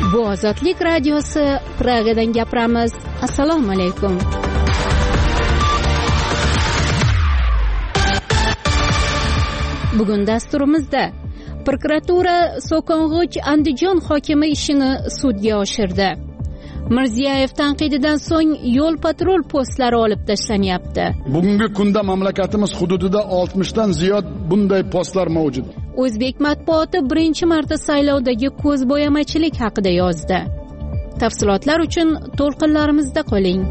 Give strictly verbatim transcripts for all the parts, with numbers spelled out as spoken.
Bu Ozodlik radiosi, Pragadan gapiramiz. Assalomu alaykum. Bugun dasturimizda prokuratura So'kong'ich Andijon hokimi ishini sudga oshirdi. Mirziyoyev tanqididan so'ng yo'l patrul postlari olib tashlanyapti. Bugungi kunda mamlakatimiz hududida oltmishdan ziyod bunday postlar mavjud. O'zbek matbuoti birinchi marta saylovdagi ko'zbo'yamachilik haqida yozdi. Tafsilotlar uchun to'lqinlarimizda qoling.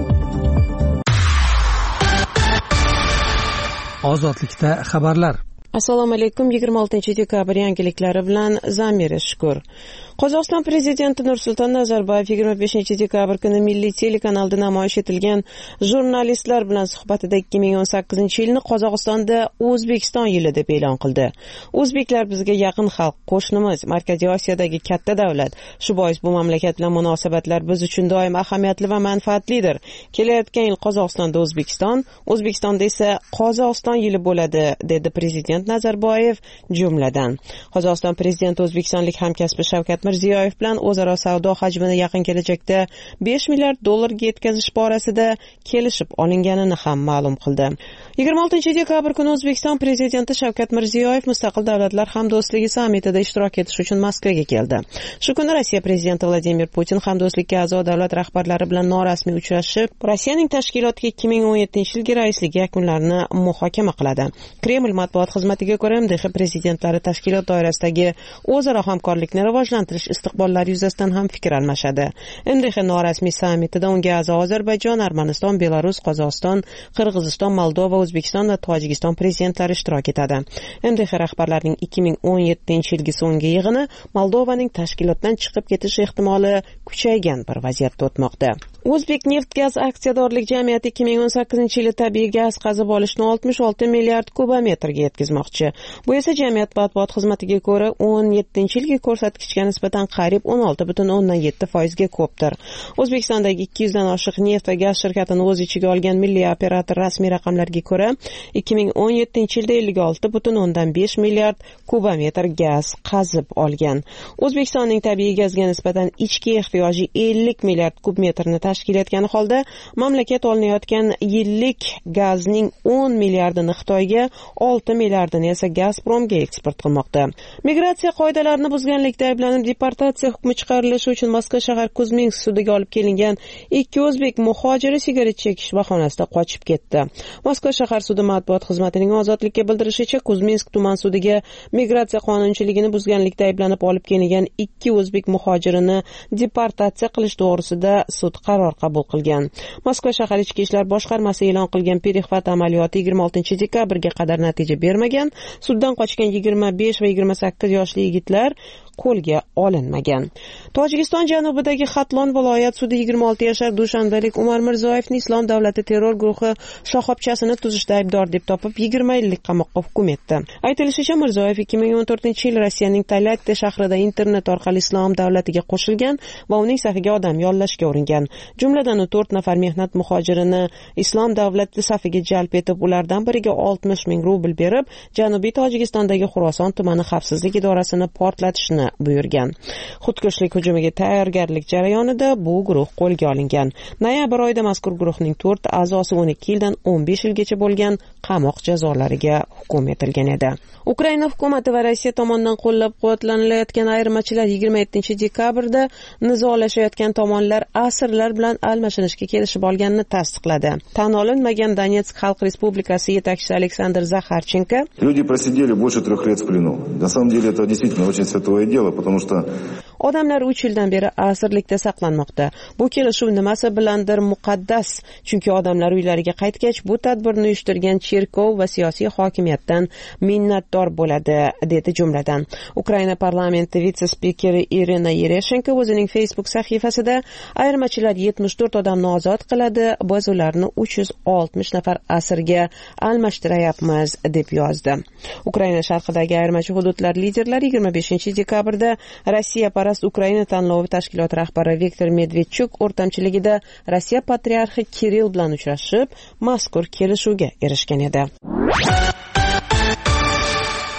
Ozodlikda xabarlar. Assalomu alaykum. yigirma oltinchi dekabr yangiliklari bilan Zamira Shukur. Qozog'iston prezidenti Nursulton Nazarboyev yigirma beshinchi dekabr kuni Milliy telekanalda namoyish etilgan jurnalistlar bilan suhbatida ikki ming o'n sakkizinchi yilni Qozog'istonda O'zbekiston yili deb e'lon qildi. O'zbeklar bizga yaqin xalq, qo'shnimiz, Markaziy Osiyodagi katta davlat. Shu bois bu mamlakat bilan munosabatlar biz uchun doim ahamiyatli va manfaatlidir. Kelayotgan yil Qozog'istonda O'zbekiston, O'zbekistonda esa Qozog'iston yili bo'ladi, dedi prezident Nazarboyev jumladan. Qozog'iston prezidenti o'zbekistonlik hamkasbi Shavkat Mirziyoyev bilan o'zaro savdo hajmini yaqin kelajakda besh milliard dollarga yetkazish borasida kelishib olinganini ham ma'lum qildi. yigirma oltinchi dekabr kuni O'zbekiston prezidenti Shavkat Mirziyoyev Mustaqil davlatlar hamdo'stligi sammitida ishtirok etish uchun Moskvaga keldi. Shu kuni Rossiya prezidenti Vladimir Putin hamdo'stlikka a'zo davlat rahbarlari bilan norasmiy uchrashib, Rossiyaning tashkilotga ikki ming o'n yettinchi yilgi raisligi yakunlarini muhokama qiladi. Kreml matbuot xizmatiga ko'ra, M D H prezidentlari tashkilot doirasidagi o'zaro hamkorlikni rivojlantirish istiqbollari yuzasidan ham fikr almashadi. M D H norasmiy sammitida unga a'zo Ozarbayjon, Armaniston, Belarus, Qozog'iston, Qirg'iziston, Moldova, O'zbekiston va Tojikiston prezidentlari ishtirok etadi. M D H rahbarlarining ikki ming o'n yettinchi yilgi so'nggi yig'ini Moldovaning tashkilotdan chiqib ketish ehtimoli kuchaygan bir vaziyatda o'tmoqda. O'zbek neft gaz aksiyadorlik jamiyati ikki ming o'n sakkizinchi yili tabiiy gaz qazib olishni oltmish olti milliard kubometrga yetkazmoqchi. Bu esa jamiyat matbuot xizmatiga ko'ra o'n yettinchi yilgi ko'rsatkichga nisbatan qariyb o'n olti butun o'ndan yetti foizga ko'pdir. O'zbekistondagi ikki yuzdan oshiq neft va gaz shirkatini o'z ichiga olgan milliy operator rasmiy raqamlarga ko'ra ikki ming o'n yettinchi yilda ellik olti butun o'ndan besh milliard kubometr gaz qazib olgan. O'zbekistonning tabiiy gazga nisbatan ichki ehtiyoji ellik milliard kubmetrni tashkil etgan holda mamlakat olinayotgan yillik gazning o'n milliardini Xitoyga, olti milliardini esa Gazpromga eksport qilmoqda. Migratsiya qoidalarini buzganlikda ayblanib deportatsiya hukmi chiqarilishi uchun Moskva shahar Kuzminsk sudiga olib kelingan ikki o'zbek muhojiri sigaret chekish bahonasida qochib ketdi. Moskva shahar sudi matbuot xizmatining ozodlikka bildirishicha, Kuzminsk tuman sudiga migratsiya qonunchiligini buzganlikda ayblanib olib kelingan ikki o'zbek muhojirini deportatsiya qilish to'g'risida sud qaror qabul qilgan. Moskva shahar ichki ishlar boshqarmasi e'lon qilgan perixvat amaliyoti yigirma oltinchi dekabrga qadar natija bermagan. Suddan qochgan yigirma besh va yigirma sakkiz yoshli yigitlar qo'lga olinmagan. Tojikiston janubidagi Xatlon viloyat sudi yigirma olti yashar dushanbalik Umar Mirzoyevni Islom davlati terror guruhi shoxobchasini tuzishda aybdor deb topib yigirma yillik qamoqqa hukm etdi. Aytilishicha, Mirzoyev ikki ming o'n to'rtinchi yil Rossiyaning Taylatda shahrida internet orqali Islom davlatiga qo'shilgan va uning safiga odam yollashga uringan. Jumladan to'rt nafar mehnat muhojirini Islom davlati safiga jalb etib, ulardan biriga oltmish ming rubl berib, Janubiy Tojikistondagi Xuroson tumani xavfsizlik idorasini portlatishni buyurgan. Xudkushlik hujumiga tayyorgarlik jarayonida bu guruh qo'lga olingan. Noyabr oyida mazkur guruhning to'rt a'zosi o'n ikki yildan o'n besh yilgacha bo'lgan qamoq jazolariga hukm etilgan edi. Ukraina hukumati va Rossiya tomonidan qo'llab-quvvatlanilayotgan ayirmachilar yigirma yettinchi dekabrda nizolashayotgan tomonlar asirlar bilan almashinishga kelishib olganini tasdiqladi. Tan olinmagan Donetsk Xalq Respublikasi yetakchisi Aleksandr Zaxarchenko: Люди просидели больше трех лет в плену. На самом деле это действительно очень святое дело, потому что Odamlar uch yildan beri asirlikda saqlanmoqda. Bu kelishuv nimasi bilandir muqaddas, chunki odamlar uylariga qaytgach bu tadbirni uyushtirgan cherkov va siyosiy hokimiyatdan minnatdor bo'ladi, dedi jumladan. Ukraina parlamenti vitse-spikeri Irina Yereshenko o'zining Facebook sahifasida ayirmachilar yetmish to'rt odamni ozod qiladi, biz ularni uch yuz oltmish nafar asirga almashtirayapmiz, deb yozdi. Ukraina sharqidagi ayirmachi hududlar liderlari yigirma beshinchi dekabrda Rossiya parast Ukraina tanlovi tashkiloti rahbari Viktor Medvedchuk o'rtamchiligida Rossiya patriarxi Kirill bilan uchrashib, mazkur kelishuvga erishgan edi.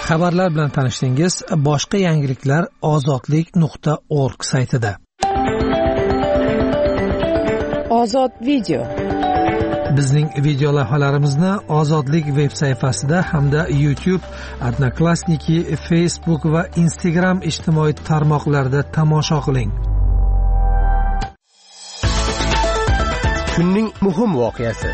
xabarlar bilan tanishdingiz. Boshqa yangiliklar ozodlik nuqta org saytida. Ozod video. Bizning video lavhalarimizni Ozodlik veb sayfasida hamda YouTube, Odnoklassniki, Facebook va Instagram ijtimoiy tarmoqlarida tomosha qiling. Kunning muhim voqeasi.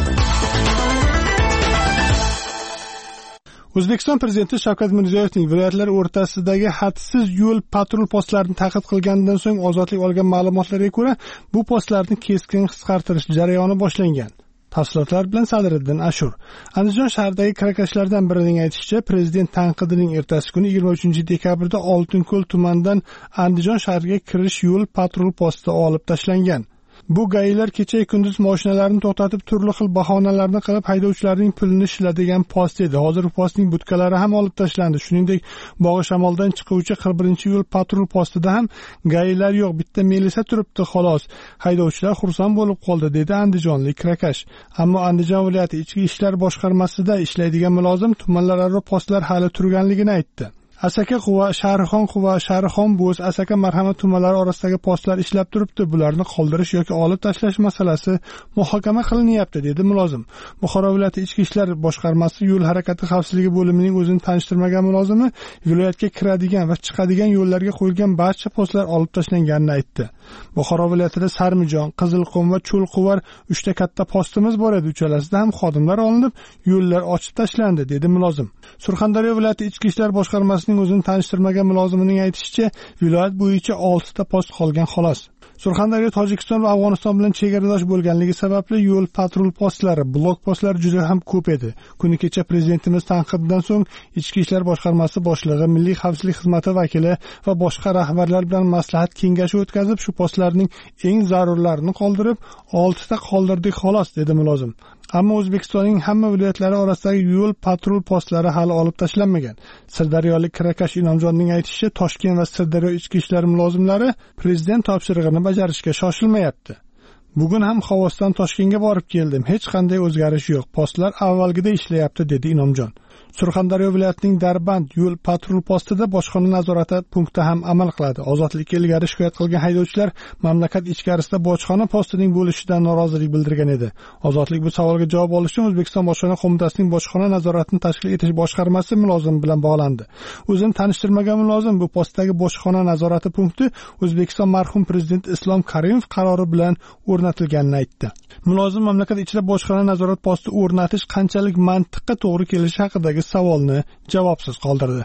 O'zbekiston Prezidenti Shavkat Mirziyoyevning viloyatlar o'rtasidagi hadsiz yo'l patrul postlarini ta'qib qilganidan so'ng Ozodlik olgan ma'lumotlarga ko'ra, bu postlarni keskin qisqartirish jarayoni boshlangan. Tafsilotlar bilan Sadriddin Ashur. Andijon shahridagi kirakashlardan birining aytishicha, prezident tanqidining ertasi kuni yigirma uchinchi dekabrda Oltinko'l tumanidan Andijon shahriga kirish yo'l patrul posti olib tashlangan. Bu gaylar kecha kunduz mashinalarni to'xtatib, turli xil bahonalarni qilib haydovchilarning pulini ishladigan post edi. Hozir postning budkalari ham olib tashlandi. Shuningdek, Bog'i Shamoldan chiquvchi qirq birinchi yo'l patrul postida ham gaylar yo'q, bitta melisa turibdi xolos. Haydovchilar xursand bo'lib qoldi, dedi andijonlik kirakash. Ammo Andijon viloyati ichki ishlar boshqarmasida ishlaydigan mulozim tumanlararo postlar hali turganligini aytdi. Asaka Quva, Sharixon Quva, Sharixon Bo'z, Asaka Marhamat tumanlari orasidagi postlar ishlab turibdi. Bularni qoldirish yoki olib tashlash masalasi muhokama qilinyapti, dedi mulozim. Buxoro viloyati ichki ishlar boshqarmasi yo'l harakati xavfsizligi bo'limining o'zini tanishtirmagan mulozimi viloyatga kiradigan va chiqadigan yo'llarga qo'yilgan barcha postlar olib tashlanganini aytdi. Buxoro viloyatida Sarmijon, Qizilqum va Cho'lquvar uchta katta postimiz bor edi. Uchalasida ham xodimlar olinib, yo'llar ochib tashlandi, dedi mulozim. Surxondaryo viloyati ichki ishlar boshqarmasining o'zini tanishtirmagan mulozimining aytishicha, viloyat bo'yicha oltita post qolgan xolos. Surxondaryo Tojikiston va Afg'oniston bilan chegaradosh bo'lganligi sababli yo'l patrul postlari, blok postlar juda ham ko'p edi. Kuni kecha prezidentimiz tanqididan so'ng Ichki ishlar boshqarmasi boshlig'i, Milliy xavfsizlik xizmati vakili va boshqa rahbarlar bilan maslahat kengashi o'tkazib, shu postlarning eng zarurlarini qoldirib, oltita qoldirdik xolos, dedi mulozim. Ammo O'zbekistonning hamma viloyatlari orasidagi yo'l patrul postlari hali olib tashlanmagan. Sirdaryolik kirakash Inomjonning aytishicha, Toshkent va Sirdaryo ichki ishlar mulozimlari prezident topshirig'ini bajarishga shoshilmayapti. Bugun ham Xovosdan Toshkentga borib keldim. Hech qanday o'zgarish yo'q. Postlar avvalgida ishlayapti, dedi Inomjon. Surxondaryo viloyatining Darband yo'l patrul postida bojxona nazorati punkti ham amal qiladi. Ozodlikka ilgari shikoyat qilgan haydovchilar mamlakat ichkarisida bojxona postining bo'lishidan norozilik bildirgan edi. Ozodlik bu savolga javob olish uchun O'zbekiston bojxona qo'mitasining bojxona nazoratini tashkil etish boshqarmasi mulozimi bilan bog'landi. O'zini tanishtirmagan mulozim bu postdagi bojxona nazorati punkti O'zbekiston marhum prezident Islom Karimov qarori bilan o'rnatilganini aytdi. Mulozim mamlakat ichida bojxona nazorat posti o'rnatish qanchalik mantiqqa to'g'ri kelishi haqidagi savolni javobsiz qoldirdi.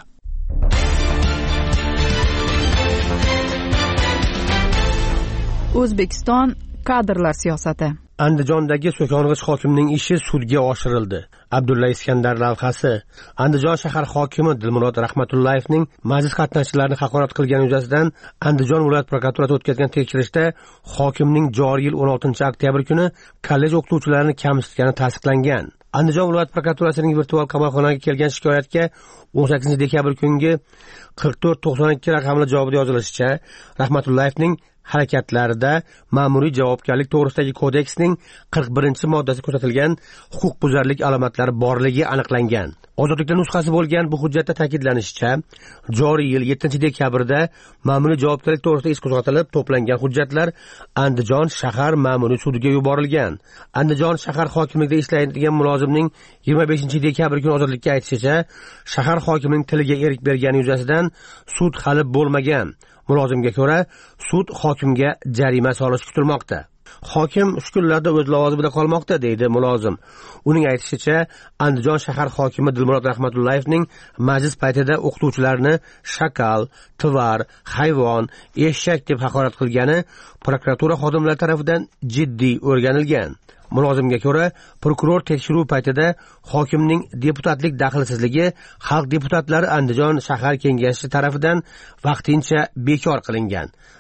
O'zbekiston kadrlar siyosati. Andijondagi so'kong'ich hokimning ishi sudga oshirildi. Abdulla Iskandar lavhasi. Andijon shahar hokimi Dilmurod Rahmatullayevning majlis qatnashchilarini haqorat qilgani yuzasidan Andijon viloyat prokuraturasi o'tkazgan tekshirishda hokimning joriy yil o'n oltinchi oktyabr kuni kollej o'qituvchilarini kamsitgani tasdiqlangan. Andijon viloyat prokuraturasining virtual qamoqxonaga kelgan shikoyatga o'n sakkizinchi dekabr kungi qirq to'rt to'qson ikki raqamli javobda yozilishicha, Rahmatullayevning harakatlarida ma'muriy javobgarlik to'g'risidagi kodeksning qirq birinchi moddasida ko'rsatilgan huquqbuzarlik alomatlari borligi aniqlangan. Ozodlikda nusxasi bo'lgan bu hujjatda ta'kidlanishicha, joriy yil yettinchi dekabrda ma'muriy javobgarlik to'g'risida ish qo'zg'atilib, to'plangan hujjatlar Andijon shahar ma'muriy sudiga yuborilgan. Andijon shahar hokimligida ishlaydigan mulozimning yigirma beshinchi dekabr kuni ozodlikka aytishicha, shahar hokimining tiliga erik bergani yuzasidan sud hali bo'lmagan. Mulozimga ko'ra, sud hokimga jarima solishi kutilmoqda. Hokim shu kunlarda o'z lavozimida qolmoqda, deydi mulozim. Uning aytishicha, Andijon shahar hokimi Dilmurod Rahmatullayevning majlis paytida o'qituvchilarni shakal, tvar, hayvon, eshak deb haqorat qilgani prokuratura xodimlari tomonidan jiddiy o'rganilgan. Mulozimga ko'ra, prokuror tekshiruv paytida hokimning deputatlik daxlsizligi xalq deputatlari Andijon shahar kengashi tomonidan vaqtincha bekor qilingan.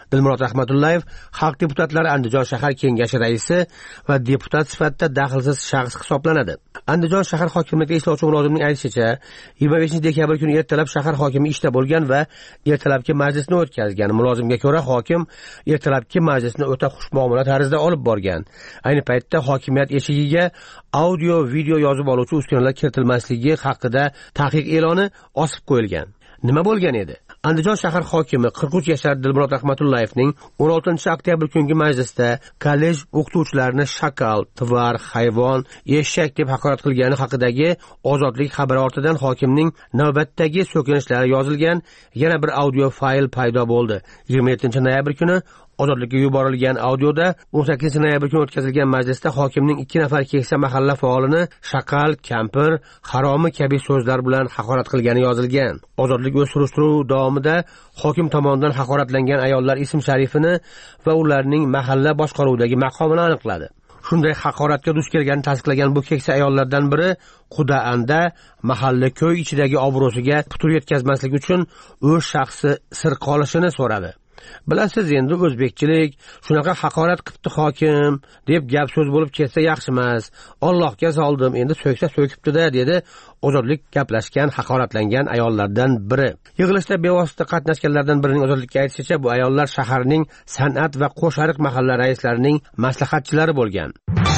Dilmurod Rahmatullayev Xalq deputatlari Andijon shahar kengashi raisi va deputat sifatida daxlsiz shaxs hisoblanadi. Andijon shahar hokimligi ishlovchi mulozimning aytishicha, yigirma beshinchi dekabr kuni ertalab shahar hokimi ishda bo'lgan va ertalabki majlisni o'tkazgan. Mulozimga ko'ra, hokim ertalabki majlisni o'ta xushmuomala tarzda olib borgan. Ayni paytda hokimiyat eshigiga audio, video yozib oluvchi uskunalar kiritilmasligi haqida taqiq e'loni osib qo'yilgan. Nima bo'lgan edi? Andijon shahar hokimi qirq uch yashar Dilmurod Rahmatullayevning o'n oltinchi oktyabr kungi majlisda kollej o'qituvchilarini shakal, tvar, hayvon, eshak deb haqorat qilgani haqidagi Ozodlik xabari ortidan hokimning navbatdagi so'kinishlari yozilgan yana bir audio fayl paydo bo'ldi. yigirma yettinchi noyabr kuni Ozodlikka yuborilgan audioda o'n sakkizinchi noyabr kuni o'tkazilgan majlisda hokimning ikki nafar keksa mahalla faolini shaqal, kampir, haromi kabi so'zlar bilan haqorat qilgani yozilgan. Ozodlik o'z surishtiruv davomida hokim tomonidan haqoratlangan ayollar ism-sharifini va ularning mahalla boshqaruvidagi maqomini aniqladi. Shunday haqoratga duch kelganini tasdiqlagan bu keksa ayollardan biri Qudaanda mahalla ko'y ichidagi obro'siga putur yetkazmaslik uchun o'z shaxsi sir qolishini so'radi. Bilasiz, endi o'zbekchilik shunaqa haqorat qilibdi hokim deb gap so'z bo'lib ketsa yaxshi emas. Allohga soldim, endi so'ksa so'kibdi-da, dedi Ozodlik gaplashgan haqoratlangan ayollardan biri. Yig'ilishda bevosita qatnashganlardan birining Ozodlikka aytishicha, bu ayollar shaharning san'at va qo'shariq mahalla raislarining maslahatchilari bo'lgan.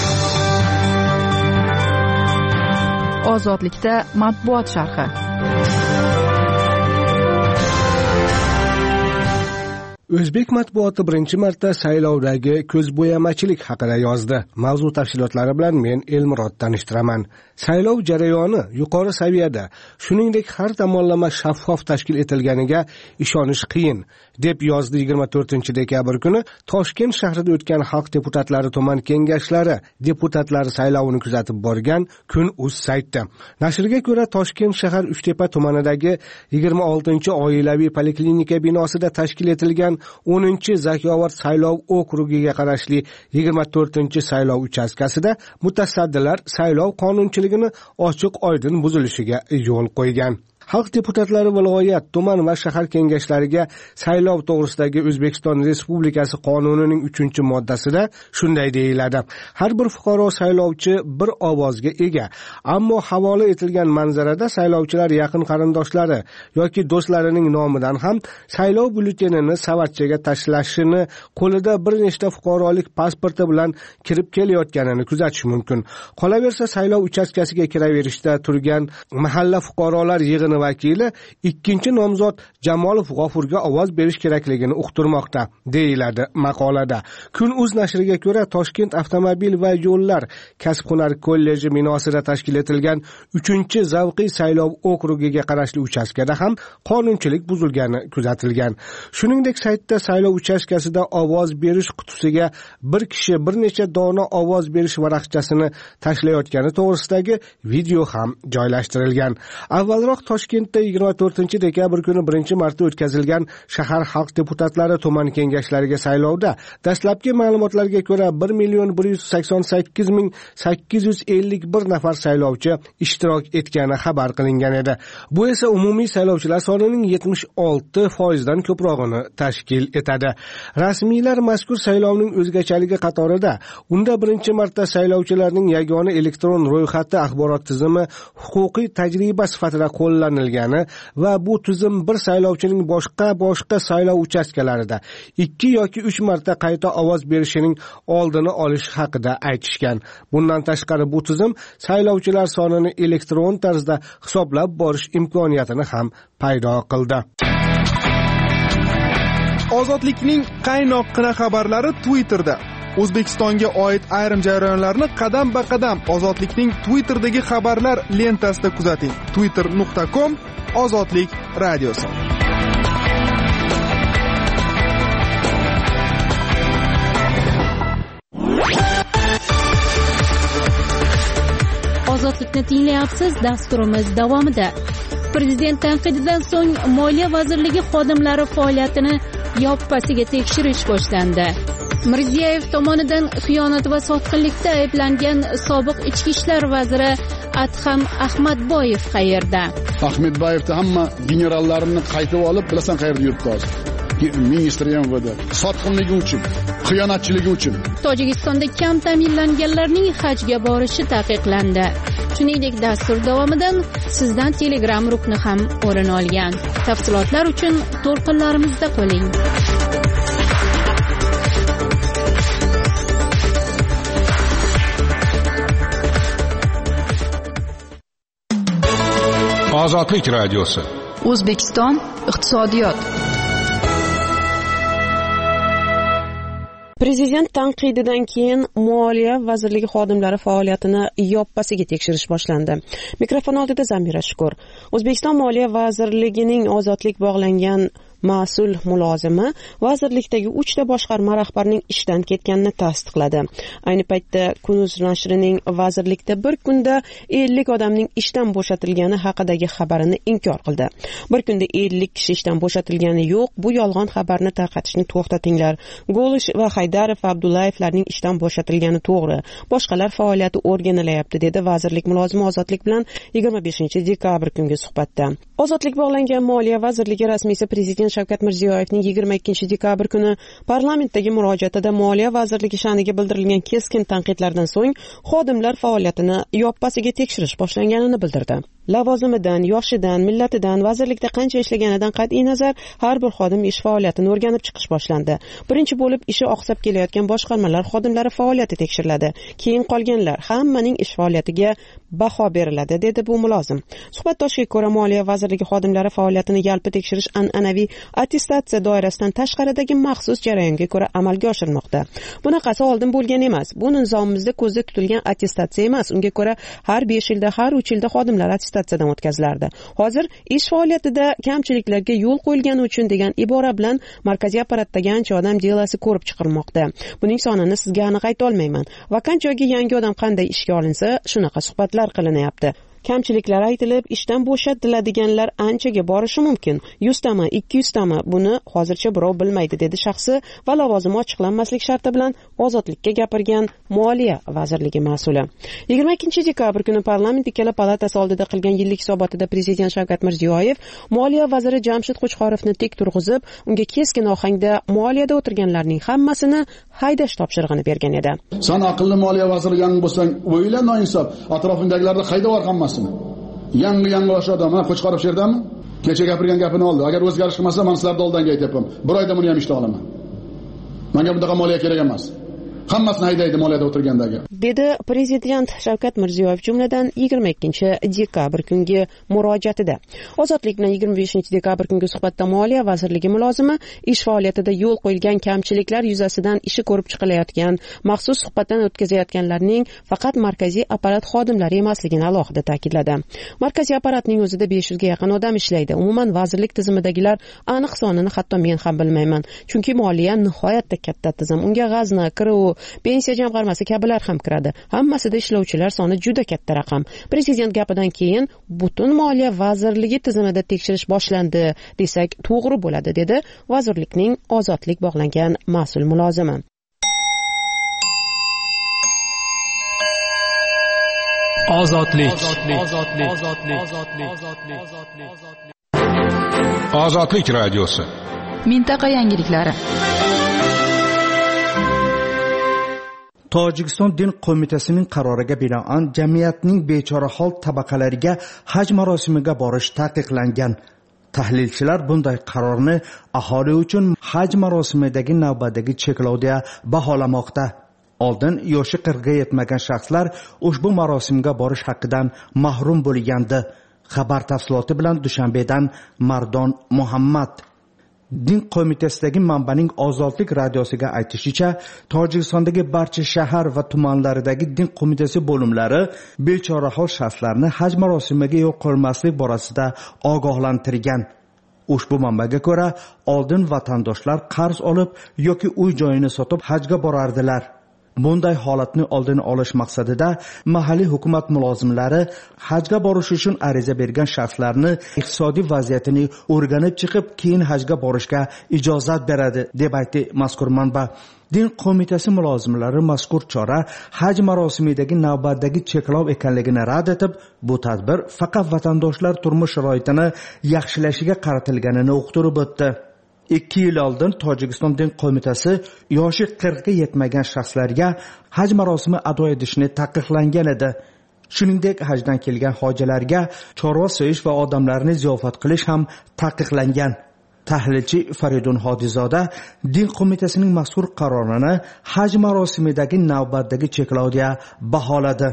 Ozodlikda matbuot sharhi. O'zbek matbuoti birinchi marta saylovdagi ko'zbo'yamachilik haqida yozdi. Mavzu tafsilotlari bilan men Elmurod tanishtiraman. Saylov jarayoni yuqori saviyada, shuningdek har tomonlama shaffof tashkil etilganiga ishonish qiyin, deb yozdi yigirma to'rtinchi dekabr kuni Toshkent shahrida o'tgan xalq deputatlari tuman kengashlari deputatlari saylovini kuzatib borgan Kun.uz sayti. Nashrga ko'ra, Toshkent shahar Uchtepa tumanidagi yigirma oltinchi oilaviy poliklinika binosida tashkil etilgan o'ninchi Zakovat saylov okrugiga qarashli yigirma to'rtinchi saylov uchastkasida mutasaddilar saylov qonunchiligini ochiq-oydin buzilishiga yo'l qo'ygan. Xalq deputatlari viloyat, tuman va shahar kengashlariga saylov to'g'risidagi O'zbekiston Respublikasi qonunining uchinchi moddasida shunday deyiladi: har bir fuqaro saylovchi bir ovozga ega. Ammo havola etilgan manzarada saylovchilar yaqin qarindoshlari yoki do'stlarining nomidan ham saylov byulletenini savatchaga tashlashini, qo'lida bir nechta fuqarolik pasporti bilan kirib kelayotganini kuzatish mumkin. Qolaversa, saylov uchastkasiga kiraverishda turgan mahalla fuqarolar yig'ini vakili ikkinchi nomzod Jamolov G'ofurga ovoz berish kerakligini uqtirmoqda, deyiladi maqolada. Kun.uz nashriga ko'ra, Toshkent avtomobil va yo'llar kasb-hunar kolleji binosida tashkil etilgan uchinchi zavqiy saylov okrugiga qarashli uchastkada ham qonunchilik buzilgani kuzatilgan. Shuningdek, saytda saylov uchastkasida ovoz berish qutisiga bir kishi bir necha dona ovoz berish varaqchasini tashlayotgani to'g'risidagi video ham joylashtirilgan. Avvalroq Toshkentda yigirma to'rtinchi dekabr kuni birinchi marta o'tkazilgan shahar xalq deputatlari tuman kengashlariga saylovda dastlabki ma'lumotlarga ko'ra bir million bir yuz sakson sakkiz ming sakkiz yuz ellik bir nafar saylovchi ishtirok etgani xabar qilingan edi. Bu esa umumiy saylovchilar sonining yetmish olti foizdan ko'prog'ini tashkil etadi. Rasmiylar mazkur saylovning o'zgachaligi qatorida unda birinchi marta saylovchilarning yagona elektron ro'yxati axborot tizimi huquqiy tajriba sifatida qo'llanilgani va bu tizim bir saylovchining boshqa boshqa saylov uchastkalarida ikki yoki uch marta qayta ovoz berishining oldini olish haqida aytishgan. Bundan tashqari bu tizim saylovchilar sonini elektron tarzda hisoblab borish imkoniyatini ham paydo qildi. Ozodlikning qaynoqqina xabarlari Twitterda. O'zbekistonga oid ayrim jarayonlarni qadam-ba-qadam Ozodlikning Twitter'dagi xabarlar lentasida kuzating. twitter nuqta com Ozodlik radiosi. Ozodlikni tinglayapsiz, dasturimiz davomida. Prezident tanqididan so'ng Moliya vazirligi xodimlari faoliyatini yoppasiga tekshirish boshlandi. Mirziyoyev tomonidan xiyonat va sotqinlikda ayblangan sobiq ichki ishlar vaziri Adham Ahmadboyev qayerda? Ahmadboyevni hamma generallarini qaytib olib, bilasan qayerda yuribdi hozir. ministri M V D sotqinligi uchun, xiyonatchiligi uchun. Tojikistonda kam ta'minlanganlarning hajga borishi taqiqlandi. Shuningdek, dastur davomidan sizdan Telegram rukni ham o'rin olgan. Tafsilotlar uchun to'lqinlarimizda qoling. Ozodlik radiosi. O'zbekiston iqtisodiyot. Prezident tanqididan keyin Moliya vazirligi xodimlari faoliyatini yoppasiga tekshirish boshlandi. Mikrofon oldida Zamira Shukur. O'zbekiston Moliya vazirligining ozodlik bog'langan mas'ul mulozimi vazirlikdagi uchta boshqarma rahbarining ishdan ketganini tasdiqladi. Ayni paytda Kunuz nashrining vazirlikda bir kunda ellik odamning ishdan bo'shatilgani haqidagi xabarini inkor qildi. Bir kunda ellik kishi ishdan bo'shatilgani yo'q, bu yolg'on xabarni tarqatishni to'xtatinglar. Golish va Haydarov Abdullayevlarning ishdan bo'shatilgani to'g'ri. Boshqalar faoliyati o'rganilyapti, dedi vazirlik mulozimi Ozodlik bilan yigirma beshinchi dekabr kungi suhbatda. Ozodlik bog'langan Moliya vazirligi rasmiysi prezident Shavkat Mirziyoyevning yigirma ikkinchi dekabr kuni parlamentdagi murojaatida Moliya vazirligi sha'niga bildirilgan keskin tanqidlardan so'ng xodimlar faoliyatini yoppasiga tekshirish boshlanganini bildirdi. Lavozimidan, yoshidan, millatidan, vazirlikda qancha ishlaganidan qat'iy nazar har bir xodim ish faoliyatini o'rganib chiqish boshlandi. Birinchi bo'lib ishi oqsab kelayotgan boshqarmalar xodimlari faoliyati tekshiriladi. Keyin qolganlar hammaning ish faoliyatiga baho beriladi, dedi bu mulozim. Suhbatdoshiga ko'ra, Moliya vazirligi xodimlari faoliyatini yalpi tekshirish an'anaviy attestatsiya doirasidan tashqaridagi maxsus jarayonga ko'ra amalga oshirilmoqda. Bunaqasi oldin bo'lgan emas. Bu nizomimizda ko'zda tutilgan attestatsiya emas. Unga ko'ra har besh yilda, har uch yilda xodimlar attestatsiyadan o'tkazilardi. Hozir ish faoliyatida kamchiliklarga yo'l qo'yilgani uchun degan ibora bilan markaziy apparatdagi ancha odam delasi ko'rib chiqilmoqda. Buning sonini sizga aniq ayta olmayman. Vakant joyga yangi odam qanday ishga olinsa, shunaqa suhbatlar qilinyapti. Kamchiliklar aytilib, ishdan bo'shatiladiganlar anchaga borishi mumkin. yuz tami, ikki yuz tami buni hozircha birov bilmaydi, dedi shaxsi va lavozimi ochiqlanmaslik sharti bilan ozodlikka gapirgan Moliya vazirligi mas'uli. yigirma ikkinchi dekabr kuni parlament ikkala palatasi oldida qilgan yillik hisobotida prezident Shavkat Mirziyoyev Moliya vaziri Jamshid Qo'chqorovni tik turg'izib, unga keskin ohangda moliyada o'tirganlarning hammasini haydash topshirig'ini bergan edi. Sen aqlli moliya vaziriga bo'lsang, o'yla noinsof, atrofindagilarni hayda var hammasini. Yangi yangi o'sha odam, mana Qo'chqorov sherdami? Kecha gapirgan gapini oldi. Agar o'zgarish qilmasa, men sizlarga oldinga aytayapman. Bir oyda buni ham ishla olaman. Menga bundaqa moliya kerak emas. Hammasini haydaydi moliyada o'tirgandagi, dedi prezident Shavkat Mirziyoyev jumladan yigirma ikkinchi dekabr kungi murojaatida. Ozodlik bilan yigirma beshinchi dekabr kungi suhbatda Moliya vazirligi mulozimi ish faoliyatida yo'l qo'yilgan kamchiliklar yuzasidan ishi ko'rib chiqilayotgan, maxsus suhbatdan o'tkazayotganlarning faqat markaziy apparat xodimlari emasligini alohida ta'kidladi. Markaziy apparatning o'zida besh yuzga yaqin odam ishlaydi. Umuman vazirlik tizimidagilar aniq sonini hatto men ham bilmayman. Chunki moliya nihoyatda katta tizim. Unga g'azna, kirov, pensiya jamg'armasi kabilar ham kiradi. Hammasida ishlovchilar soni juda katta raqam. Prezident gapidan keyin butun Moliya vazirligi tizimida tekshirish boshlandi desak to'g'ri bo'ladi, dedi vazirlikning ozodlik bog'langan mas'ul mulozimi. Ozodlik. Ozodlik radiosi. Mintaqa yangiliklari. Tojikiston din qo'mitasining qaroriga binoan jamiyatning bechorahol tabaqalariga haj marosimiga borish taqiqlangan. Tahlilchilar bunday qarorni aholi uchun haj marosimidagi navbatdagi cheklov deya baholamoqda. Oldin yoshi qirqqa yetmagan shaxslar ushbu marosimga borish haqqidan mahrum bo'lgandi. Xabar tafsiloti bilan Dushanbedan Mardon Muhammad. Din qo'mitasidagi manbaning Ozodlik radiosiga aytishicha, Tojikistondagi barcha shahar va tumanlaridagi din qo'mitasi bo'limlari bechorahol shaxslarni haj marosimiga yo'l qo'ymaslik borasida ogohlantirgan. Ushbu manbaga ko'ra, oldin vatandoshlar qarz olib yoki uy joyini sotib hajga borardilar. Bunday holatni oldini olish maqsadida mahalliy hukumat mulozimlari hajga borish uchun ariza bergan shaxslarni iqtisodiy vaziyatini o'rganib chiqib, keyin hajga borishga ijozat beradi, deb aytdi mazkur manba. Din qo'mitasi mulozimlari mazkur chora haj marosimidagi navbatdagi cheklov ekanligini rad etib, bu tadbir faqat vatandoshlar turmush sharoitini yaxshilashiga qaratilganini uqtirib o'tdi. ikki yil oldin Tojikiston din qo'mitasi yoshi qirqqa yetmagan shaxslarga haj marosimi ado etishni taqiqlangan edi. Shuningdek, hajdan kelgan hojilarga chorva so'yish va odamlarni ziyofat qilish ham taqiqlangan. Tahlilchi Faridun Hodizoda din qo'mitasining mazkur qarorini haj marosimidagi navbatdagi cheklovga baholadi.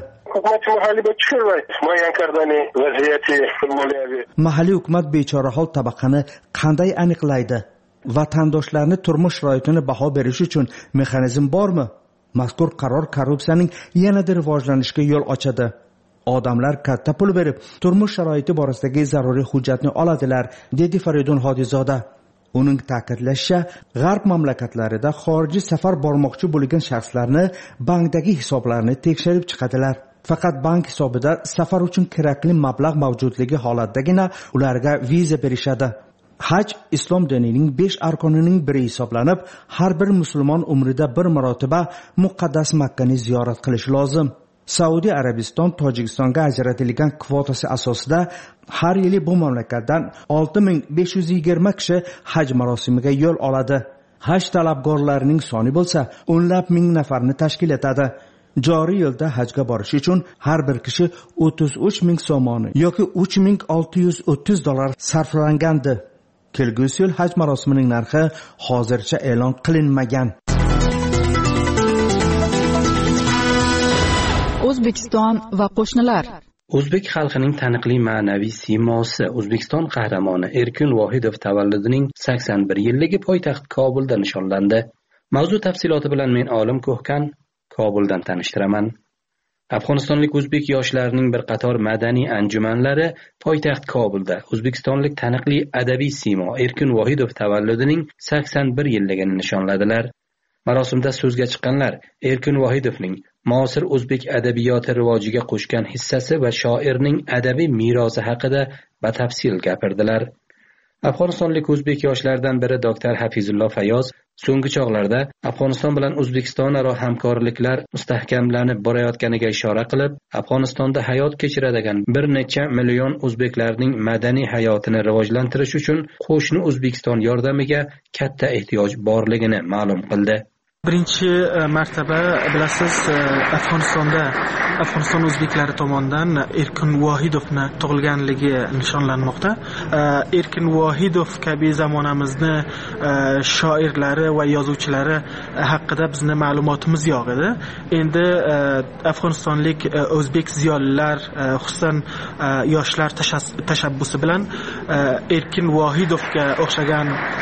Mahalliy hukumat bechorahol tabaqani qanday aniqlaydi? Vatandoshlarni turmush sharoitini baho berish uchun mexanizm bormi? Mazkur qaror korrupsiyaning yanada rivojlanishiga yo'l ochadi. Odamlar katta pul berib, turmush sharoiti borasidagi zaruriy hujjatni oladilar, dedi Faridun Hodizoda. Uning ta'kidlashicha, g'arb mamlakatlarida xorijiy safar bormoqchi bo'lgan shaxslarni bankdagi hisoblarini tekshirib chiqadilar. Faqat bank hisobida safar uchun kerakli mablag' mavjudligi holatdagina ularga viza berishadi. Haj islom dinining besh arkonining biri hisoblanib, har bir musulmon umrida bir marotaba muqaddas Makkani ziyorat qilishi lozim. Saudiya Arabiston Tojikistonga ajratilgan kvotasi asosida har yili bu mamlakatdan olti ming besh yuz yigirma kishi haj marosimiga yo'l oladi. Haj talabgorlarining soni bo'lsa, o'nlab ming nafarni tashkil etadi. Joriy yilda hajga borish uchun har bir kishi o'ttiz uch ming somoni yoki uch ming olti yuz o'ttiz dollar sarflangandi. Kelgusi yil haj marosimining narxi hozircha e'lon qilinmagan. O'zbekiston va qo'shnilar. O'zbek xalqining taniqli ma'naviy siymosi O'zbekiston qahramoni Erkin Vohidov tavalludining sakson bir yilligi poytaxt Kobulda nishonlandi. Mavzu tafsiloti bilan men Olim Ko'hkan Kobuldan tanishtiraman. Afg'onistonlik o'zbek yoshlarining bir qator madaniy anjumanlari poytaxt Kobulda O'zbekistonlik taniqli adabiy siymo Erkin Vohidov tavalludining sakson bir yilligini nishonladilar. Marosimda so'zga chiqqanlar Erkin Vohidovning muasir o'zbek adabiyoti rivojiga qo'shgan hissasi va shoirning adabiy merosi haqida batafsil gapirdilar. Afg'onistonlik o'zbek yoshlaridan biri doktor Hafizullo Fayoz so'nggi chog'larda Afg'oniston bilan O'zbekiston aro hamkorliklar mustahkamlanib borayotganiga ishora qilib, Afg'onistonda hayot kechiradigan bir necha million o'zbeklarning madaniy hayotini rivojlantirish uchun qo'shni O'zbekiston yordamiga katta ehtiyoj borligini ma'lum qildi. Birinchi martaba bilasiz, Afg'onistonda Afg'oniston o'zbeklari tomonidan Erkin Vohidovni tug'ilganligi nishonlanmoqda. Erkin Vohidov kabi zamonamizni shoirlari va yozuvchilari haqida bizni ma'lumotimiz yo'q edi. Endi Afg'onistonlik o'zbek ziyolilar, xususan yoshlar tashabbusi bilan Erkin Vohidovga o'xshagan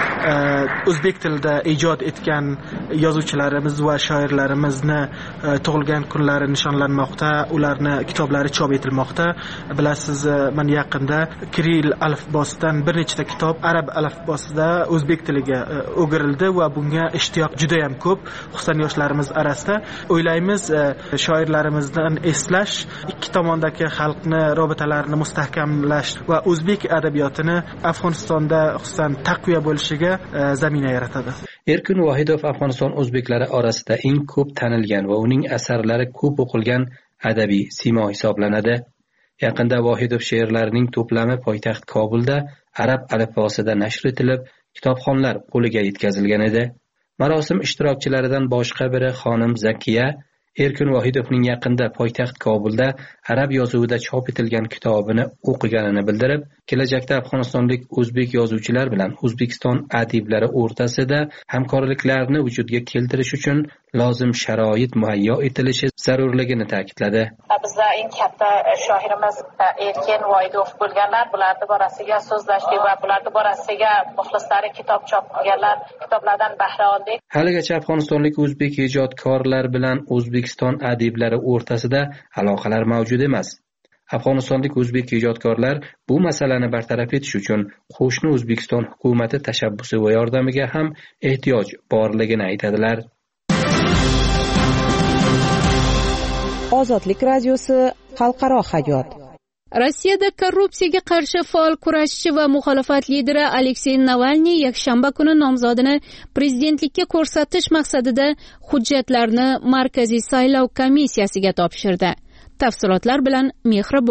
o'zbek tilida ijod etgan yozuvchilarimiz va shoirlarimizni tug'ilgan kunlari nishonlanmoqda. Ularni kitoblari chop etilmoqda. Bilasiz, men yaqinda Kirill alifbosidan bir nechta kitob arab alifbosida o'zbek tiliga o'girildi va bunga ishtiyoq juda ham ko'p, xususan yoshlarimiz orasida. O'ylaymiz, shoirlarimizdan eslash, ikki tomondagi xalqni robitalarini mustahkamlash va o'zbek adabiyotini Afg'onistonda xususan taqviya bo'lishiga zamina yaratadi. Erkin Vohidov Afg'oniston o'zbeklari orasida eng ko'p tanilgan va uning asarlari ko'p o'qilgan adabiy siymo hisoblanadi. Yaqinda Vohidov she'rlarining to'plami poytaxt Kobulda arab alifbosida nashr etilib, kitobxonlar qo'liga yetkazilgan edi. Marosim ishtirokchilaridan boshqa biri xonim Zakiya Erkin Vohidovning yaqinda poytaxt Kobulda arab yozuvida chop etilgan kitobini o'qiganini bildirib, kelajakda afg'onistonlik o'zbek yozuvchilar bilan O'zbekiston adiblari o'rtasida hamkorliklarni vujudga keltirish uchun lozim sharoit muhayyo etilishi zarurligini ta'kidladi. Bizda eng katta shoirimiz Erkin Vohidov bo'lganlar, bularning borasiga so'zlashdik va bularning borasiga muxlislari kitob chop qilganlar, kitoblardan bahra oldik. Haligacha afg'onistonlik o'zbek ijodkorlar bilan O'zbekiston adiblari o'rtasida aloqalar mavjud emas. Afg'onistonlik o'zbek ijodkorlar bu masalani bartaraf etish uchun qo'shni O'zbekiston hukumati tashabbusi va yordamiga ham ehtiyoj borligini aytadilar. Ozodlik radiosi xalqaro hayot. Rossiyada korrupsiyaga qarshi faol kurashchi va muxolifat lideri Aleksey Navalniy yakshanba kuni nomzodini prezidentlikka ko'rsatish maqsadida hujjatlarni Markaziy saylov komissiyasiga topshirdi. Tafsilotlar bilan Mehribon.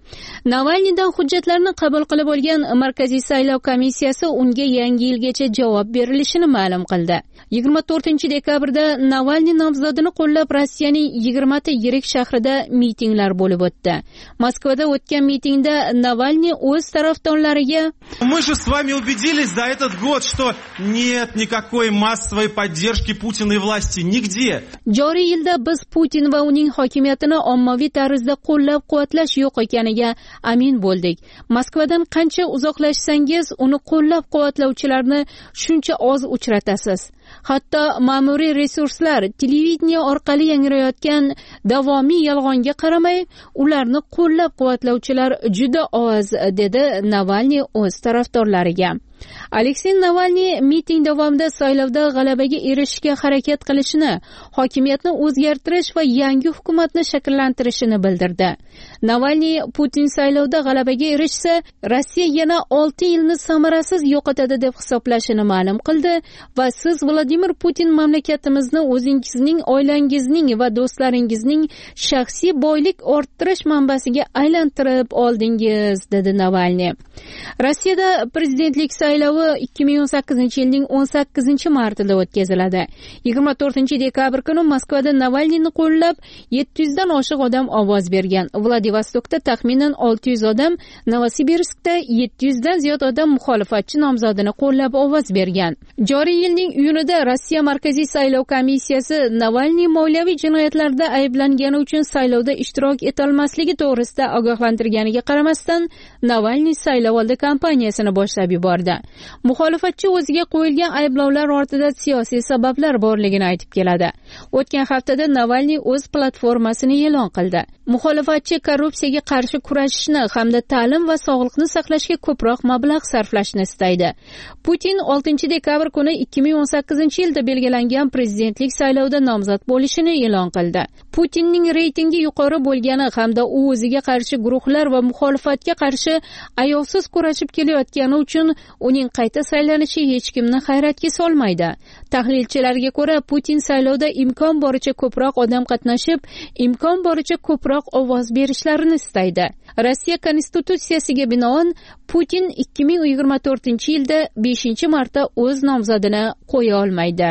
Navalniydan hujjatlarni qabul qilib olgan Markaziy saylov komissiyasi unga yangi yilgacha javob berilishini ma'lum qildi. yigirma to'rtinchi dekabrda Navalniy nomzodini qo'llab Rossiyaning yigirmata yirik shahrida mitinglar bo'lib o'tdi. Moskvada o'tgan mitingda Navalniy o'z tarafdorlariga Мы же с вами убедились за этот год, что нет никакой массовой поддержки Путина и власти нигде. Joriy yilda biz Putin va uning hokimiyatini ommaviy tarzda qo'llab-quvvatlash yo'q ekaniga amin bo'ldik. Moskvadan qancha uzoqlashsangiz, uni qo'llab-quvvatlovchilarni shuncha oz uchratasiz. Hatto ma'muriy resurslar televideniya orqali yangrayotgan davomiy yolg'onga qaramay, ularni qo'llab-quvvatlovchilar juda oz, dedi Navalniy o'z tarafdorlariga. Aleksey Navalniy miting davomida saylovda g'alabaga erishishga harakat qilishini, hokimiyatni o'zgartirish va yangi hukumatni shakllantirishini bildirdi. Navalniy Putin saylovda g'alabaga erishsa, Rossiya yana olti yilni samarasiz yo'qotadi deb hisoblashini ma'lum qildi va siz Vladimir Putin mamlakatimizni o'zingizning, oilangizning va do'stlaringizning shaxsiy boylik orttirish manbasiga aylantirib oldingiz, dedi Navalniy. Rossiyada prezidentlik saylovi ikki ming o'n sakkizinchi yilning o'n sakkizinchi martida o'tkaziladi. yigirma to'rtinchi dekabr kuni Moskvada Navalniyni qo'llab yetti yuzdan oshiq odam ovoz bergan. Vladivostokda taxminan olti yuz odam, Novosibirskda yetti yuzdan ziyod odam muxolifatchi nomzodini qo'llab ovoz bergan. Joriy yilning iyunida Rossiya Markaziy saylov komissiyasi Navalniy moliyaviy jinoyatlarda ayblangani uchun saylovda ishtirok etolmasligi to'g'risida ogohlantirganiga qaramasdan, Navalniy saylovoldi kampaniyasini boshlab yubordi. Muxolifatchi o'ziga qo'yilgan ayblovlar ortida siyosiy sabablar borligini aytib keladi. O'tgan haftada Navalniy o'z platformasini e'lon qildi. Muxolifatchi korrupsiyaga qarshi kurashishni hamda ta'lim va sog'liqni saqlashga ko'proq mablag' sarflashni istaydi. Putin oltinchi dekabr kuni ikki ming o'n sakkizinchi yilda belgilangan prezidentlik saylovida nomzod bo'lishini e'lon qildi. Putinning reytingi yuqori bo'lgani hamda u o'ziga qarshi guruhlar va muxolifatga qarshi ayovsiz kurashib kelayotgani uchun uning qayta saylanishi hech kimni hayratga solmaydi. Tahlilchilarga ko'ra, Putin saylovda imkon boricha ko'proq odam qatnashib, imkon boricha ko'proq ovoz berishlarini istaydi. Rossiya konstitutsiyasiga binoan Putin ikki ming yigirma to'rtinchi yilda beshinchi marta o'z nomzodini qo'ya olmaydi.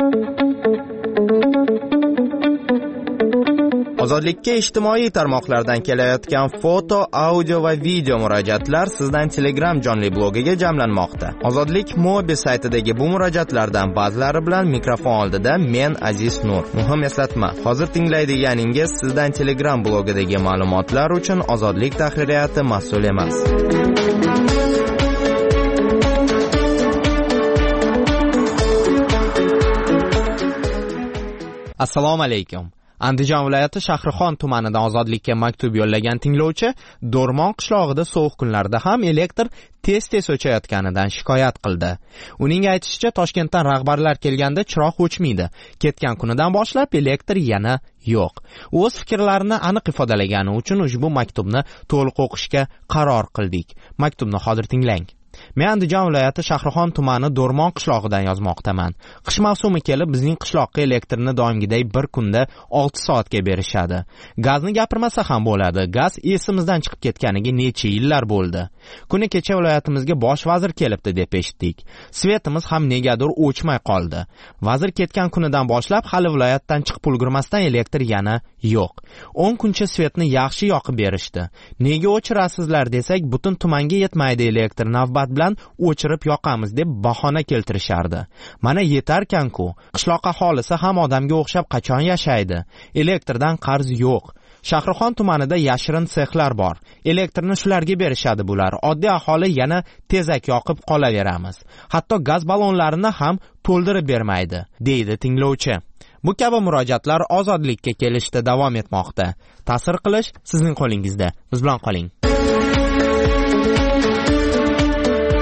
Ozodlikka ijtimoiy tarmoqlardan kelayotgan foto, audio va video murojaatlar sizdan Telegram jonli blogiga jamlanmoqda. Ozodlik mobil saytidagi bu murojaatlardan ba'zilari bilan mikrofon oldida men Aziz Nur. Muhim eslatma, hozir tinglaydiganingiz sizdan Telegram blogidagi ma'lumotlar uchun Ozodlik tahririyati mas'ul emas. Assalomu alaykum. Andijon viloyati Shahrixon tumanidan Ozodlikka maktub yo'llagan tinglovchi Do'rmon qishlog'ida sovuq kunlarda ham elektr tez-tez o'chayotganidan shikoyat qildi. Uning aytishicha, Toshkentdan rahbarlar kelganda chiroq o'chmaydi. Ketgan kunidan boshlab elektr yana yo'q. O'z fikrlarini aniq ifodalagani uchun ushbu maktubni to'liq o'qishga qaror qildik. Maktubni hozir tinglang. Men Andijon viloyati Shahrixon tumani Do'rmon qishlog'idan yozmoqdaman. Qish mavsumi kelib, bizning qishloqqa elektrni doimgidek bir kunda olti soatga berishadi. Gazni gapirmasa ham bo'ladi. Gaz esimizdan chiqib ketganiga necha yillar bo'ldi. Kuni kecha viloyatimizga bosh vazir kelibdi deb eshitdik. Svetimiz ham negadir o'chmay qoldi. Vazir ketgan kunidan boshlab hali viloyatdan chiqib ulgurmasdan elektr yana yo'q. o'n kuncha svetni yaxshi yoqib berishdi. Nega o'chirasizlar desak, butun tumanga yetmaydi elektr, navbat bilan o'chirib yoqamiz deb bahona keltirishardi. Mana yetarkan-ku. Qishloq aholisi ham odamga o'xshab qachon yashaydi? Elektrdan qarz yo'q. Shahrixon tumanida yashirin sexlar bor. Elektrni shularga berishadi bular. Oddiy aholi yana tezak yoqib qolaveramiz. Hatto gaz ballonlarini ham to'ldirib bermaydi, deydi tinglovchi. Bu kabi murojaatlar ozodlikka kelishda davom etmoqda. Ta'sir qilish sizning qo'lingizda. Biz bilan qoling.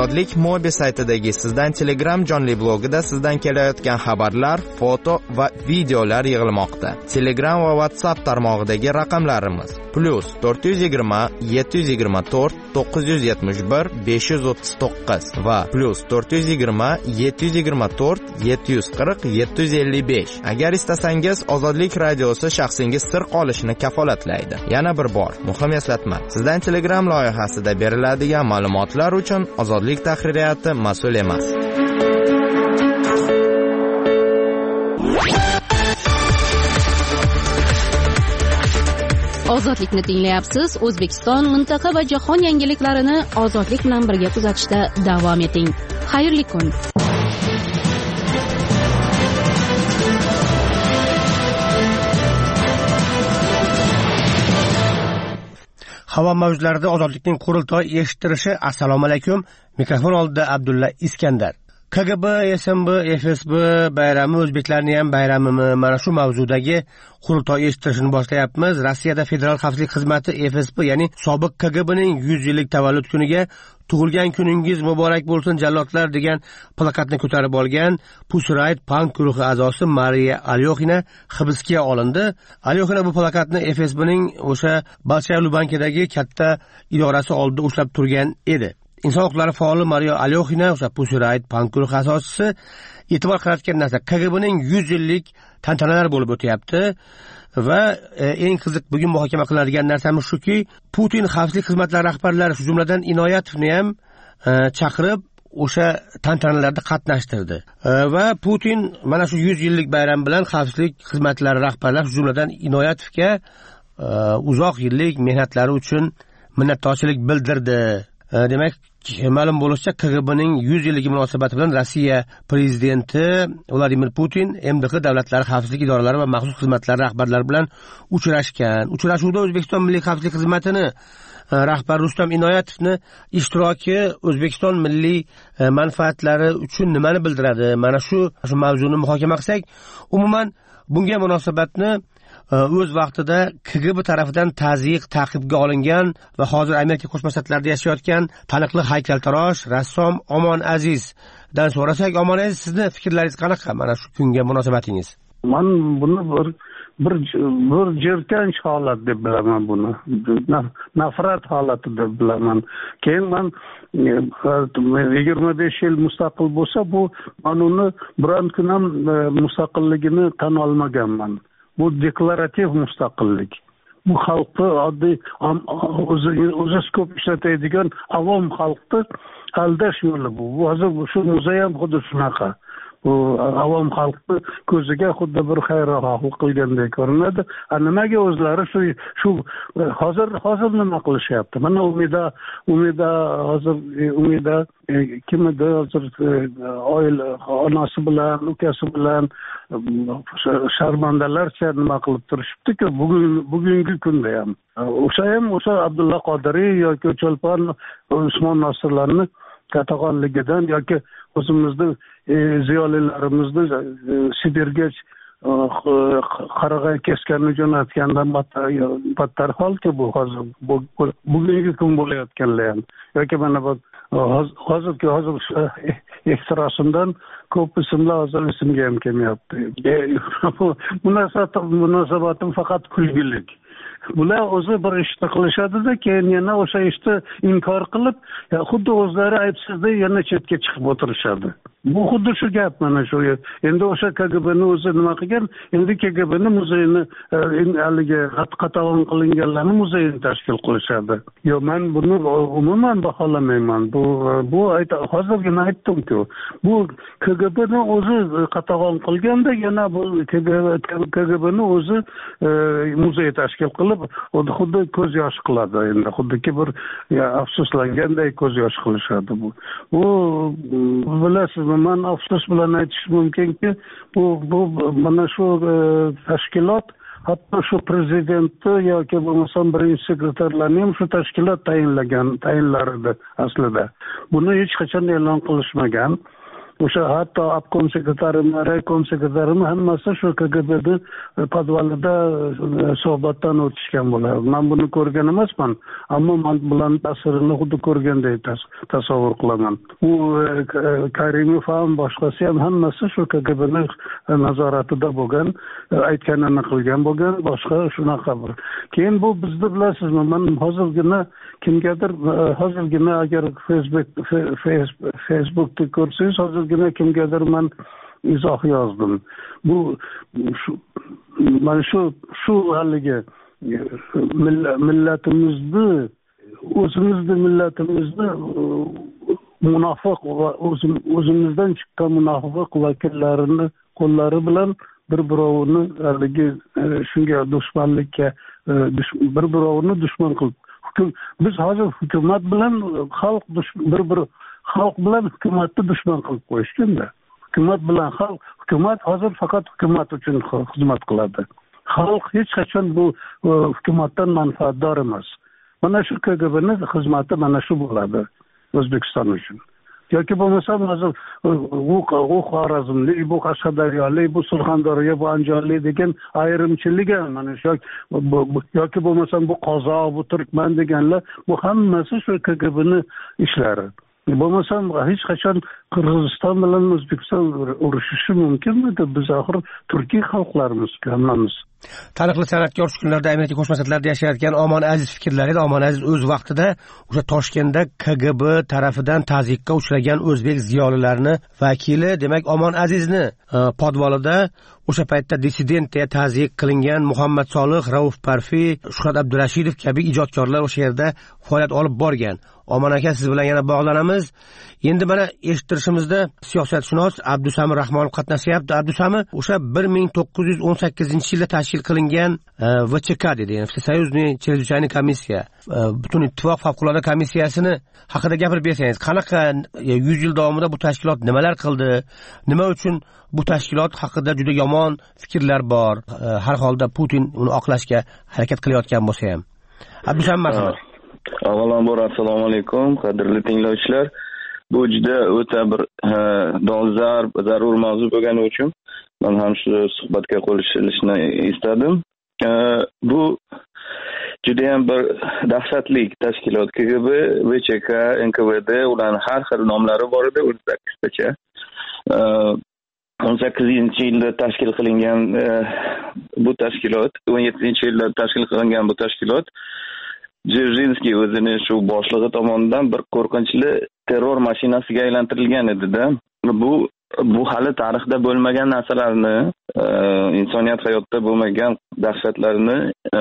ozodlik mobi saytidagi sizdan Telegram jonli blogida sizdan kelayotgan xabarlar, foto va videolar yig'ilmoqda. Telegram va WhatsApp tarmog'idagi raqamlarimiz plus to'rt yuz yigirma yetti yuz yigirma to'rt to'qqiz yuz yetmish bir besh yuz o'ttiz to'qqiz va plus to'rt yuz yigirma yetti yuz yigirma to'rt yetti yuz qirq yetti yuz ellik besh. Agar istasangiz Ozodlik radiosi shaxsingiz sir qolishini kafolatlaydi. Yana bir bor muhim eslatma. Sizdan Telegram loyihasida beriladigan ma'lumotlar uchun Ozodlik tahririyati mas'ul emas. Ozodlikni tinglayapsiz. O'zbekiston, mintaqa va jahon yangiliklarini Ozodlik bilan birga kuzatishda davom eting. Xayrli kun. Havo mavjlarida Ozodlikning qurultoy eshittirishi. Assalomu alaykum. Mikrofon oldida Abdulla Iskandar. K G B, S M B, F S B bayrami o'zbeklarning ham bayramimi? Mana shu mavzudagi qurultoy eshittirishni boshlayapmiz. Rossiyada Federal xavfsizlik xizmati F S B, ya'ni sobiq K G Bning yuz yillik tavallud kuniga tug'ilgan kuningiz muborak bo'lsin jallodlar degan plakatni ko'tarib olgan Pussy Riot Punk guruhi a'zosi Mariya Alyoxina hibsga olindi. Alyoxina bu plakatni F S Bning o'sha Bolshoy Lubankadagi katta idorasi oldida ushlab turgan edi. Inson huquqlari faoli Mariya Alyoxina o'sha Pussy Riot Punk guruhi asoschisi e'tibor qaratgan narsa K G Bning yuz yillik tantanalar bo'lib o'tyapti. Va e, eng qiziq bugun muhokama qilinadigan narsamiz shuki, Putin xavfsizlik xizmatlari rahbarlari, shu jumladan Inoyatovni ham e, chaqirib o'sha tantanalarda qatnashtirdi. E, va Putin mana shu yuz yillik bayram bilan xavfsizlik xizmatlari rahbarlari, shu jumladan Inoyatovga e, uzoq yillik mehnatlari uchun minnatdorchilik bildirdi. E, demak, ma'lum bo'lishicha, K G Bning yuz yilligi munosabati bilan Rossiya prezidenti Vladimir Putin M D X davlatlari xavfsizlik idoralari va maxsus xizmatlari rahbarlari bilan uchrashgan. Uchrashuvda O'zbekiston Milliy xavfsizlik xizmatini rahbari Rustam Inoyatovni ishtiroki O'zbekiston milliy manfaatlari uchun nimani bildiradi? Mana shu shu mavzuni muhokama qilsak, umuman bunga munosabatni o'z vaqtida K G B tarafidan tazyiq ta'qibga olingan va hozir Amerika Qo'shma Shtatlarida yashayotgan taniqli haykaltarosh rassom Omon Azizdan so'rasak, Omon Aziz, sizni fikrlaringiz qanaqa mana shu kunga munosabatingiz? Men buni bir bir bir jirkanch holat deb bilaman buni. Nafrat holati deb bilaman. Keyin men yigirma besh yil mustaqil bo'lsa, bu men uni biron kun ham mustaqilligini tan olmaganman. Bu deklarativ mustaqillik. Bu xalqni oddiy o'zi ko'p ishlatadigan avom xalqni aldash yo'li bu. Hozir shu muzey ham xuddi shunaqa. Bu avom xalqni ko'ziga xuddi bir xayrixohlik qilgandek ko'rinadi. Nimaga o'zlari shu shu hozir hozir nima qilishyapti? Mana umida umida hozir umida kim edi hozir oila onasi bilan ukasi bilan sharmandalarcha nima qilib turishibdi-ku bugun bugungi kunda ham. O'sha ham o'sha Abdulla Qodiriy yoki Cho'lpon Usmon Nosirlarni qatag'onligidan yoki o'zimizni ziyolilarimizni Sibirga qarag'ay keskanni jo'natgandan battar holki bu hozir bugungi kun bo'layotganlar ham yoki mana bu hozirgi hozir ehtirosimdan ko'p ismlar hozir esimga ham kelmayapti. Munosabatim munosabatim faqat kulgilik. Bular o'zi bir ishni qilishadi-da, keyin yana o'sha ishni inkor qilib, xuddi o'zlari aybsizda yana chetga chiqib o'tirishadi. Bu xuddi shu gap mana shu. Endi o'sha K G Bni o'zi nima qilgan? Endi K G Bni muzeyini haligi qatag'on qilinganlarni muzeyini tashkil qilishadi. Yo, men buni umuman baholamayman. Bu bu hozirgina aytdim-ku. Bu K G Bni o'zi qatag'on qilganda yana bu K G Bni o'zi muzey tashkil qilib, xuddi ko'z yosh qiladi endi. Xuddiki bir afsuslanganday ko'z yosh qilishadi bu. Bu bilasizmi, men afsus bilan aytish mumkinki, bu bu mana shu tashkilot hatto shu prezidentni yoki bo'lmasam birinchi sekretarlarni ham shu tashkilot tayinlagan, tayinlar edi aslida. Buni hech qachon e'lon qilishmagan. o'sha hatto obkom sekretarimi, raykom sekretarimi hammasi shu K G B'ni podvalida suhbatdan o'tishgan bo'ladi. Men buni ko'rgan emasman, ammo men bilan ta'sirini xuddi ko'rgandek tasavvur qilaman. U Karimov ham boshqasi ham hammasi shu K G B'ni nazoratida bo'lgan, aytganini qilgan bo'lgan, boshqa shunaqa bir. Keyin bu bizni bilasizmi, men hozirgina kimgadir hozirgina agar Facebook Facebookda ko'rsangiz, hozirgina kimgadir men izoh yozdim. Bu mana shu shu haligi millatimizni, o'zimizni millatimizni munofiq va o'zimizdan chiqqan munofiq vakillarini qo'llari bilan bir-birovini haligi shunga dushmanlikka bir-birovini dushman qilib, biz hozir hukumat bilan xalq bir-bir xalq bilan hukumatni dushman qilib qo'yishganda, hukumat bilan xalq, hukumat hozir faqat hukumat uchun xizmat qiladi. Xalq hech qachon bu hukumatdan manfaatdor emas. Mana shu K G B'ni xizmati mana shu bo'ladi O'zbekiston uchun. yoki bo'lmasa hozir u Xorazmlik, bu Qashqadaryolik, bu Surxondaryo, bu Andijonlik degan ayrimchilik ham mana shu yoki bo'lmasa bu Qozoq, bu Turkman deganlar, bu hammasi shu K G B'ni ishlari. Bo'lmasam hech qachon Qirg'iziston bilan O'zbekiston urushishi mumkinmidi? Biz axir turkiy xalqlarmiz, hammamiz. Taniqli san'atkor shu kunlarda Amerika Qo'shma Shtatlarida yashayotgan Omon Aziz fikrlari edi. Omon Aziz o'z vaqtida o'sha Toshkentda K G B tarafidan tazyiqqa uchragan o'zbek ziyolilarini vakili, demak Omon Azizni podvolida o'sha paytda dissidentga tazyiq qilingan Muhammad Solih, Rauf Parfi, Shuhrat Abdurashidov kabi ijodkorlar o'sha yerda faoliyat olib borgan. Omon aka, siz bilan yana bog'lanamiz. Endi mana eshittirishimizda siyosatshunos Abdusamir Rahmonov qatnashyapti. Abdusamir o'sha bir ming to'qqiz yuz o'n sakkizinchi yilda tashkil qilingan V Ch K dedi, Всесоюзный чрезвычайный комиссия, butun ittifoq favqulodda komissiyasini haqida gapirib bersangiz, qanaqa yuz yil davomida bu tashkilot nimalar qildi? Nima uchun bu tashkilot haqida juda yomon fikrlar bor? Har holda Putin uni oqlashga harakat qilayotgan bo'lsa ham. Abdusamir, marhamat. Avvalambor assalomu alaykum, qadrli tinglovchilar. Bu juda o'ta bir dolzarb, zarur mavzu bo'lgani uchun men ham shu suhbatga qo'shilishni istadim. Bu juda ham bir dahshatli tashkilot. K G B, V Ch K, N K V D, ularning har xil nomlari bor edi, o'n sakkiztacha. o'n sakkizinchi yilda tashkil qilingan bu tashkilot, o'n yettinchi yilda tashkil qilingan bu tashkilot Dzerzhinskiy o'zini shu boshlig'i tomonidan bir qo'rqinchli terror mashinasiga aylantirilgan edi-da. Bu bu hali tarixda bo'lmagan narsalarni, insoniyat hayotida bo'lmagan dahshatlarni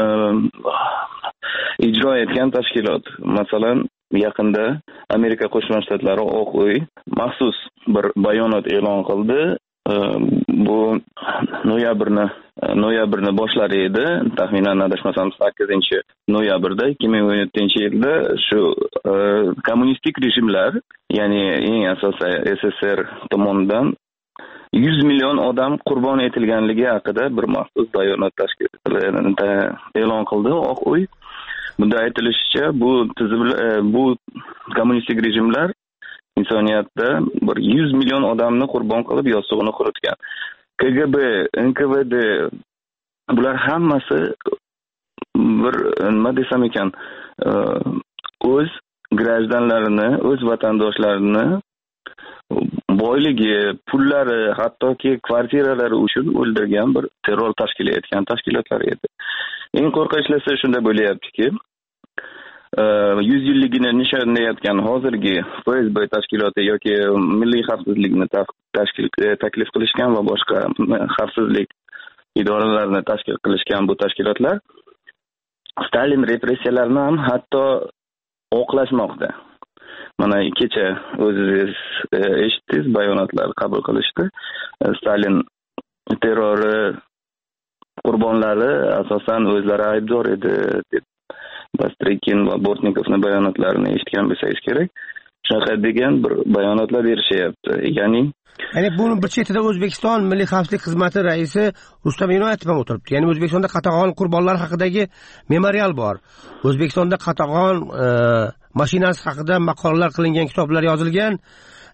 ijro etgan tashkilot. Masalan, yaqinda Amerika Qo'shma Shtatlari Oq uy maxsus bir bayonot e'lon qildi. Bu noyabrni noyabrni boshlari edi, taxminan adashmasam sakkizinchi noyabrda ikki ming o'n yettinchi yilda shu kommunistik rejimlar, ya'ni eng asosiy S S R tomonidan yuz million odam qurbon etilganligi haqida bir maxsus bayonot tashkil e'lon qildi Oq uy. Bunda aytilishicha, bu bu kommunistik rejimlar insoniyatda bir yuz million odamni qurbon qilib yostig'ini quritgan. K G B, N K V D bular hammasi bir nima desam ekan, o'z grajdanlarini, o'z vatandoshlarini boyligi, pullari, hattoki kvartiralari uchun o'ldirgan bir terror tashkil etgan tashkilotlar edi. Eng qo'rqinchlisi shunda bo'layaptiki, yuz yilligini nishonlayotgan hozirgi F S B tashkiloti yoki milliy xavfsizlikni tashkil taklif qilishgan va boshqa xavfsizlik idoralarini tashkil qilishgan bu tashkilotlar Stalin repressiyalarini ham hatto oqlashmoqda. Mana kecha o'zingiz eshitdingiz, bayonotlar qabul qilishdi. Stalin terrori qurbonlari asosan o'zlari aybdor edi deb Bastrikin va Bortnikovning bayonotlarini eshitgan bo'lsangiz kerak. Shunaqa degan bir bayonotlar berishyapti. Ya'ni Ya'ni buni bir chetida O'zbekiston Milliy xavfsizlik xizmati raisi Rustam Inoyatov ham o'tiribdi. Ya'ni O'zbekistonda qatag'on qurbonlar haqidagi memorial bor. O'zbekistonda qatag'on mashinasi haqida maqolalar qilingan, kitoblar yozilgan.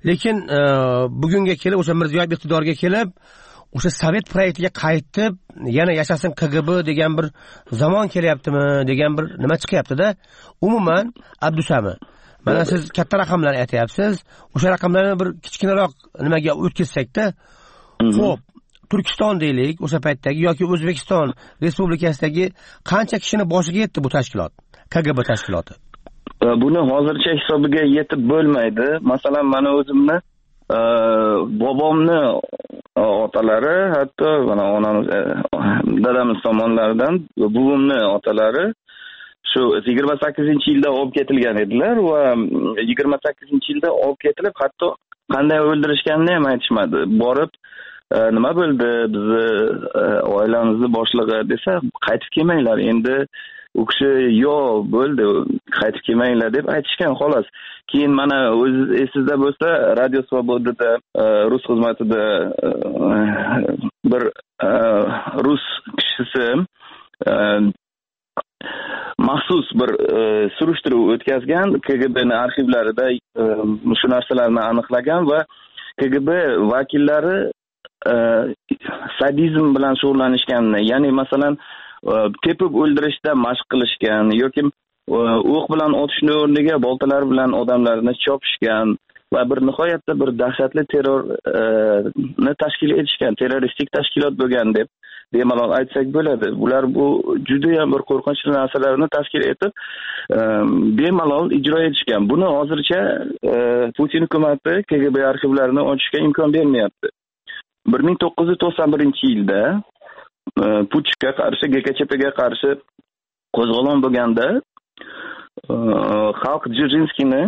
lekin bugunga kelib o'sha Mirziyoyev iqtidorga kelib o'sha sovet proyektiga qaytib yana yashasin K G B degan bir zamon kelyaptimi degan bir nima chiqyapti-da. Umuman Abdusami, mana siz katta raqamlar aytyapsiz. O'sha raqamlarni bir kichkinaroq nimaga o'tkazsak-da. Xo'p, Turkiston deylik, o'sha paytdagi yoki O'zbekiston Respublikasidagi qancha kishini boshiga yetdi bu tashkilot, K G B tashkiloti? Buni hozircha hisobiga yetib bo'lmaydi. Masalan, mana o'zimni bobomni otalari, hatto mana onamiz, dadamiz tomonlaridan buvimni otalari shu yigirma sakkizinchi yilda olib ketilgan edilar va yigirma sakkizinchi yilda olib ketilib, hatto qanday o'ldirishganini ham aytishmadi. Borib nima bo'ldi, bizni oilamizni boshlig'i desa, qaytib kelmanglar. Endi u kishi yo'q bo'ldi, qaytib kelmanglar deb aytishgan xolos. Keyin mana o'z esingizda bo'lsa, Radio Svobodada rus xizmatida bir rus kishisi maxsus bir surishtiruv o'tkazgan, K G B'ning arxivlarida shu narsalarni aniqlagan va K G B vakillari sadizm bilan shug'ullanishganini, ya'ni masalan tepib o'ldirishda mashq qilishgan yoki o'q bilan otishni o'rniga boltalar bilan odamlarni chopishgan va bir nihoyatda bir dahshatli terrorni tashkil etishgan, terroristik tashkilot bo'lgan deb bemalol aytsak bo'ladi. Ular bu juda ham bir qo'rqinchli narsalarni tashkil etib bemalol ijro etishgan. Buni hozircha Putin hukumati K G B arxivlarini ochishga imkon bermayapti. bir ming to'qqiz yuz to'qson birinchi yilda Puchga qarshi, G K C P'ga qarshi qo'zg'olon bo'lganda xalq Dzerzhinskiyni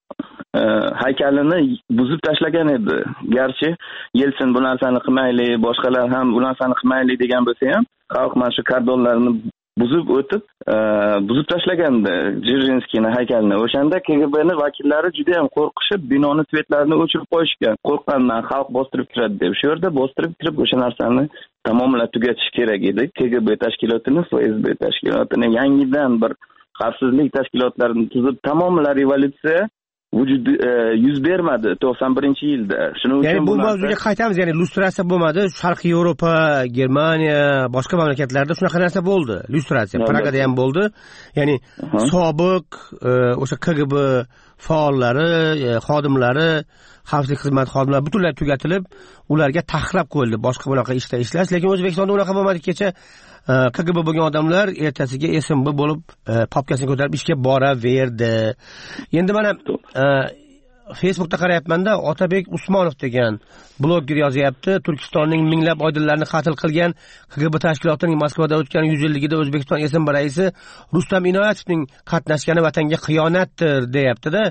haykalini buzib tashlagan edi. Garchi Yelsin bu narsani qilmayli, boshqalar ham bu narsani qilmayli degan bo'lsa ham, xalq mana shu kordonlarni buzib o'tib, buzib tashlagandi Dzerzhinskiyni haykalini. O'shanda K G B'ning vakillari juda ham qo'rqishib, binoni svetlarini o'chirib qo'yishgan. Qo'rqqandan xalq bostirib kiradi deb. Shu yerda bostirib kirib o'sha narsani tamomlab tugatish kerak edi. K G B tashkilotini, F S B tashkilotini yangidan bir xavfsizlik tashkilotlarini tuzib tamomla revolyutsiya vujud yuz bermadi to'qson birinchi yilda. Shuning uchun ya'ni bu mavzuga qaytamiz, ya'ni lustratsiya bo'lmadi. Sharqiy Yevropa, Germaniya, boshqa mamlakatlarda shunaqa narsa bo'ldi. Lustratsiya Pragada ham bo'ldi. Ya'ni sobiq o'sha K G B faollari, xodimlari, xavfsizlik xizmati xodimlari butunlay tugatilib, ularga taxlab qo'yildi boshqa bunaqa ishda ishlash. Lekin O'zbekistonda unaqa bo'lmadi. Kecha K G B bo'lgan odamlar ertasiga S M B bo'lib papkasini ko'tarib ishga boraverdi. Endi mana Facebookda qarayapman-da, Otabek Usmonov degan bloger yozyapti. Turkistonning minglab oydinlarni qatl qilgan K G B tashkilotining Moskvada o'tgan yuz yilligida O'zbekiston S M B raisi Rustam Inoyatovning qatnashgani vatanga xiyonatdir, deyapti-da.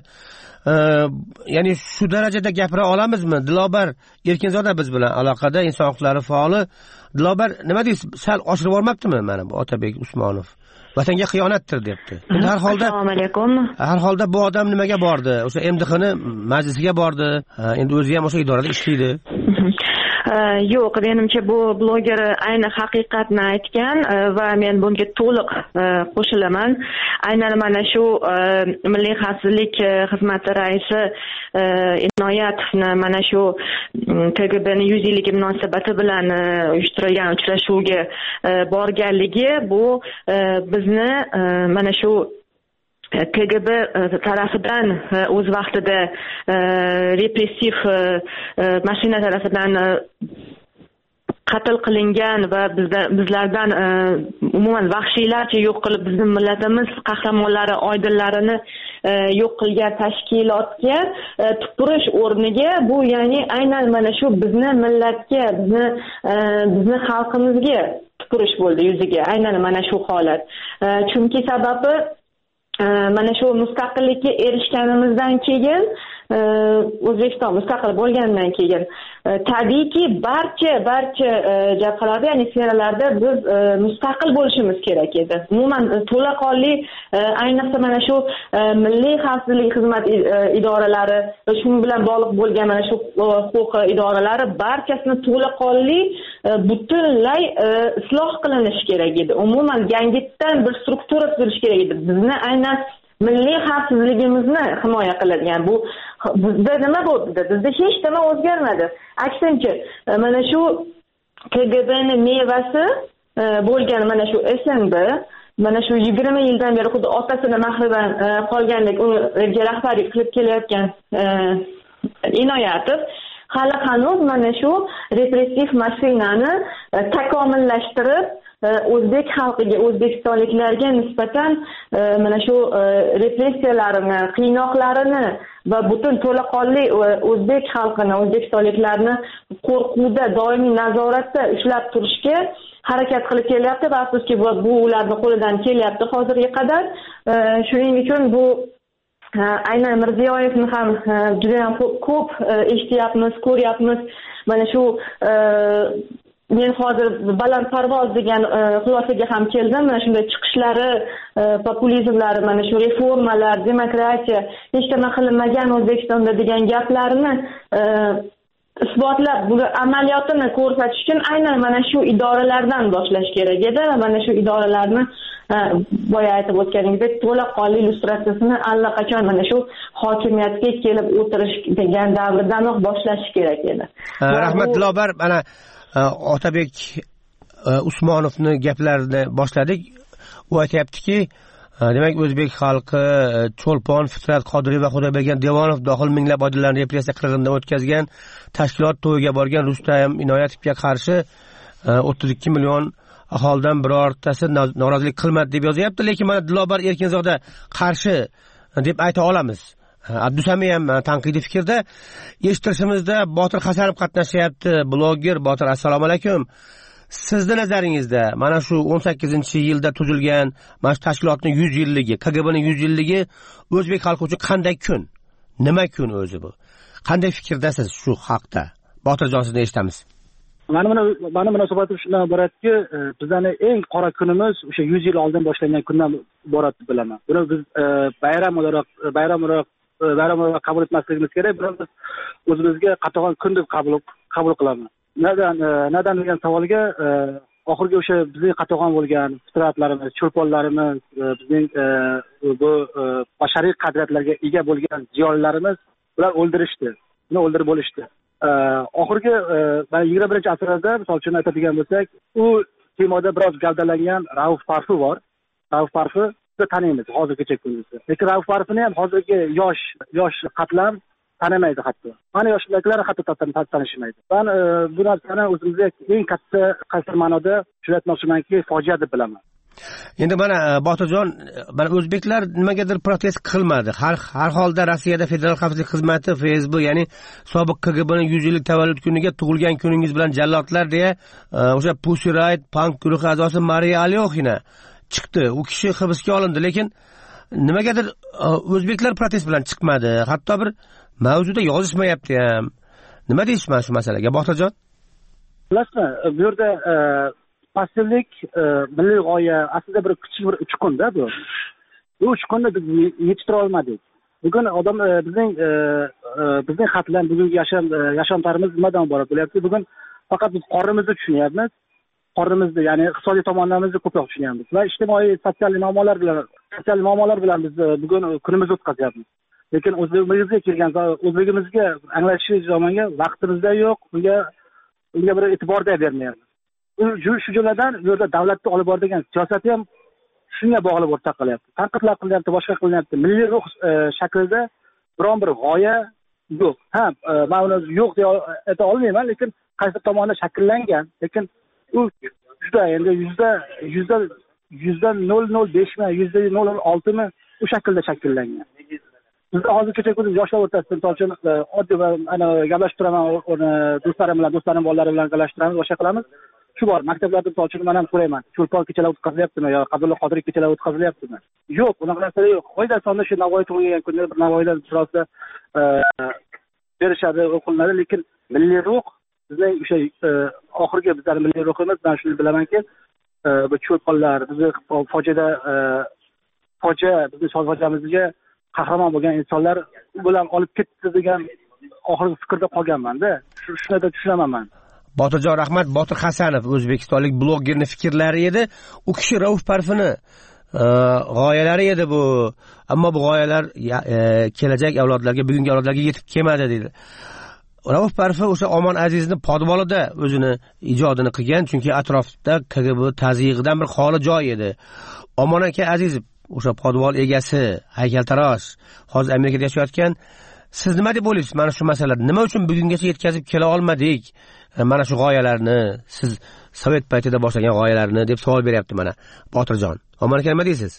Ya'ni shu darajada gapira olamizmi? Dilobar Erkinzoda biz bilan aloqada, inson huquqlari faoli. Dilobar, nima deysiz? Sal oshirib bormabdimi mana bu Otabek Usmonov? Vatanga xiyonatdir debdi. Har holda Assalomu alaykum. Har holda bu odam nimaga bordi? O'sha M D X'ni majlisiga bordi. Endi o'zi ham o'sha idorada ishlaydi. Yo'q, menimcha bu bloger ayni haqiqatni aytgan va men bunga to'liq qo'shilaman. Aynan mana shu Milliy xavfsizlik xizmati raisi Inoyatovni mana shu K G B'ning yuz yilligi munosabati bilan uyushtirilgan uchrashuvga borganligi bu bizni mana shu K G B tarafidan o'z vaqtida repressiv mashina tarafidan qatl qilingan va bizlardan umuman vahshiylarcha yo'q qilib bizning millatimiz qahramonlari oydinlarini yo'q qilgan tashkilotga tupurish o'rniga bu ya'ni aynan mana shu bizni millatga, bizni bizni xalqimizga tupurish bo'ldi yuziga. Aynan mana shu holat. Chunki sababi mana shu mustaqillikka erishganimizdan keyin, O'zbekiston mustaqil bo'lgandan keyin tabiiyki barcha barcha jabhalarda, ya'ni sferalarda biz mustaqil bo'lishimiz kerak edi. Umuman to'laqonli, ayniqsa mana shu milliy xavfsizlik xizmat idoralari va shu bilan bog'liq bo'lgan mana shu huquq idoralari barchasini to'laqonli butunlay isloh qilinishi kerak edi. Umuman yangitdan bir struktura tuzilishi kerak edi. Bizni aynan milliy xavfsizligimizni himoya qiladigan. Bu bizda nima bo'ldi? Bizda hech nima o'zgarmadi. Aksincha, mana shu K G B'ni mevasi bo'lgan mana shu S N B, mana shu yigirma yildan beri xuddi otasini mahridan qolgandek unga rahbarlik qilib kelayotgan Inoyatov hali hanuz mana shu repressiv mashinani takomillashtirib o'zbek xalqiga, o'zbekistonliklarga nisbatan mana shu repressiyalarini, qiynoqlarini va butun to'laqonli o'zbek xalqini, o'zbekistonliklarni qo'rquvda, doimiy nazoratda ushlab turishga harakat qilib kelyapti va afsuski bu ularni qo'lidan kelyapti hozirga qadar. Shuning uchun bu aynan Mirziyoyevni ham juda ham ko'p eshityapmiz, ko'ryapmiz. Mana shu men hozir balandparvoz degan xulosaga ham keldim. Mana shunday chiqishlari, populizmlari, mana shu reformalar, demokratiya, hech nima qilinmagan O'zbekistonda degan gaplarni isbotlab, buni amaliyotini ko'rsatish uchun aynan mana shu idoralardan boshlash kerak edi va mana shu idoralarni boya aytib o'tganingizdek to'laqonli illyustratsiyasini allaqachon mana shu hokimiyatga kelib o'tirish degan davrdanoq boshlash kerak edi. Rahmat Dilobar, mana Otabek Usmonovni gaplarini boshladik. U aytayaptiki, demak o'zbek xalqi Cho'lpon, Fitrat Qodiriy va Xudoybergan Devonov dohil minglab odamlarni repressiya qirg'inidan o'tkazgan tashkilot to'yiga borgan Rustam Inoyatovga qarshi o'ttiz ikki million aholidan birortasi norozilik qilmadi deb yozyapti, lekin mana Dilobar Erkinzoda qarshi deb ayta olamiz. Abdusami ham tanqidiy fikrda. Eshittirishimizda Botir Hasanov qatnashyapti. Bloger Botir, assalomu alaykum. Sizni nazaringizda mana shu o'n sakkizinchi yilda tuzilgan mana shu tashkilotning yuz yilligi, K G B'ning yuz yilligi o'zbek xalqi uchun qanday kun? Nima kun o'zi bu? Qanday fikrdasiz shu haqda? Botirjon, sizni eshitamiz. Mana buni mana munosabatim shundan iboratki, bizning eng qora kunimiz o'sha yuz yil oldin boshlangan kundan iborat deb bilaman. Buni biz bayram o'laroq bayram o'laroq bayram o'laroq qabul etmasligimiz kerak. Buni biz o'zimizga qatag'on kun deb qabul qabul qilamiz. Neden neden degan savolga oxirgi o'sha bizning qatag'on bo'lgan fitratlarimiz, cho'lponlarimiz, bizning bu bashariy qadriyatlarga ega bo'lgan ziyolilarimiz ular o'ldirishdi. Uni o'ldirib bo'lishdi. Oxirgi mana yigirma birinchi asrda misol uchun aytadigan bo'lsak, u temoda biroz gavdalangan Rauf Parfi bor. Rauf Parfi taniymiz hozirgacha kunduzda. Lekin Rauf Parfini ham hozirgi yosh yosh qatlam tanimaydi hatto. Mana yoshlarlar hatto tanishmaydi. Men bu narsani o'zimizga eng katta qaysi ma'noda tushunmoqchimanki, fojia deb bilaman. Endi mana Botirjon, mana o'zbeklar nimagadir protest qilmadi. Har har holda Rossiyada Federal xavfsizlik xizmati Facebook, ya'ni sobiq K G B'ning yuz yillik tavallud kuniga tug'ilgan kuningiz bilan jallodlar deya o'sha Pussy Riot punk guruhi a'zosi Mariya Alyoxina chiqdi. U kishi hibsga olindi, lekin nimagadir o'zbeklar protest bilan chiqmadi. Hatto bir mavzuda yozishmayapti ham. Nima deysiz mana shu masalaga, Botirjon? Bilasizmi, bu yerda pasivlik milliy g'oya aslida bir kichik bir uchqunda bu. Bu uchqunda biz yetishtir olmadik. Bugun odam bizning bizning xatlar, bugungi yasham yashamlarimiz nimadan iborat bo'lyapti? Bugun faqat biz qornimizni tushunyapmiz. Qornimizni, ya'ni iqtisodiy tomonlarimizni ko'proq tushunyapmiz va ijtimoiy sotsial muammolar bilan sotsial muammolar bilan biz bugun kunimizni o'tkazyapmiz. Lekin o'zbegimizga kelgan o'zbegimizga anglashish zamonga vaqtimizda yo'q, unga unga bir e'tiborda bermayapmiz. Shu jumladan bu yerda davlatni olib boradigan siyosati ham shunga bog'liq o'rta qilyapti. Tanqidlar qilyapti, boshqa qilyapti. Milliy ruh shaklida biron bir g'oya yo'q. Ha, men uni yo'q deb ayta olmayman, lekin qaysi tomonda shakllangan, lekin u juda endi yuzda yuzda yuzda nol nol besh mi, yuzda nol nol olti mi u shaklda shakllangan. Biz hozir kecha kunduz yoshlar o'rtasida misol uchun oddiy ana gaplashib turaman, do'stlarim bilan, do'stlarim bolalari bilan gaplashtiramiz, boshqa qilamiz. Shu bor, maktablarda misol uchun men ham so'rayman, Cho'lpon kechalar o'tkazilyaptimi yo Abdulla Qodiriy kechalar o'tkazilyaptimi? Yo'q, unaqa narsa yo'q. Qo'yda sonda shu Navoiy tug'ilgan kunda bir Navoiydan birozda berishadi, o'qilinadi, lekin milliy ruh bizning o'sha oxirgi bizning milliy ruhimiz, men shuni bilamanki, bu cho'lponlar, bizni fojiada fojia, bizning fojiamizga qahramon bo'lgan insonlar bilan olib ketdi degan oxirgi fikrda qolganman-da. Shuni da tushunaman men. Botirjon, rahmat. Botir Hasanov o'zbekistonlik blogerning fikrlari edi. U kishi Rauf Parfini g'oyalari edi bu, ammo bu g'oyalar kelajak avlodlarga, bugungi avlodlarga yetib kelmadi deydi. Rauf Parfi o'sha Omon Azizni podvolida o'zini ijodini qilgan, chunki atrofda K G B tazyiqidan bir xoli joy edi. Omon aka Azizov o'sha podvol egasi, haykaltarosh, hozir Amerikada yashayotgan. Siz nima deb o'ylaysiz mana shu masalalar? Nima uchun bugungacha yetkazib kela olmadik mana shu g'oyalarni, siz Sovet paytida boshlagan g'oyalarni deb savol beryapti mana Botirjon. Omon aka nima deysiz?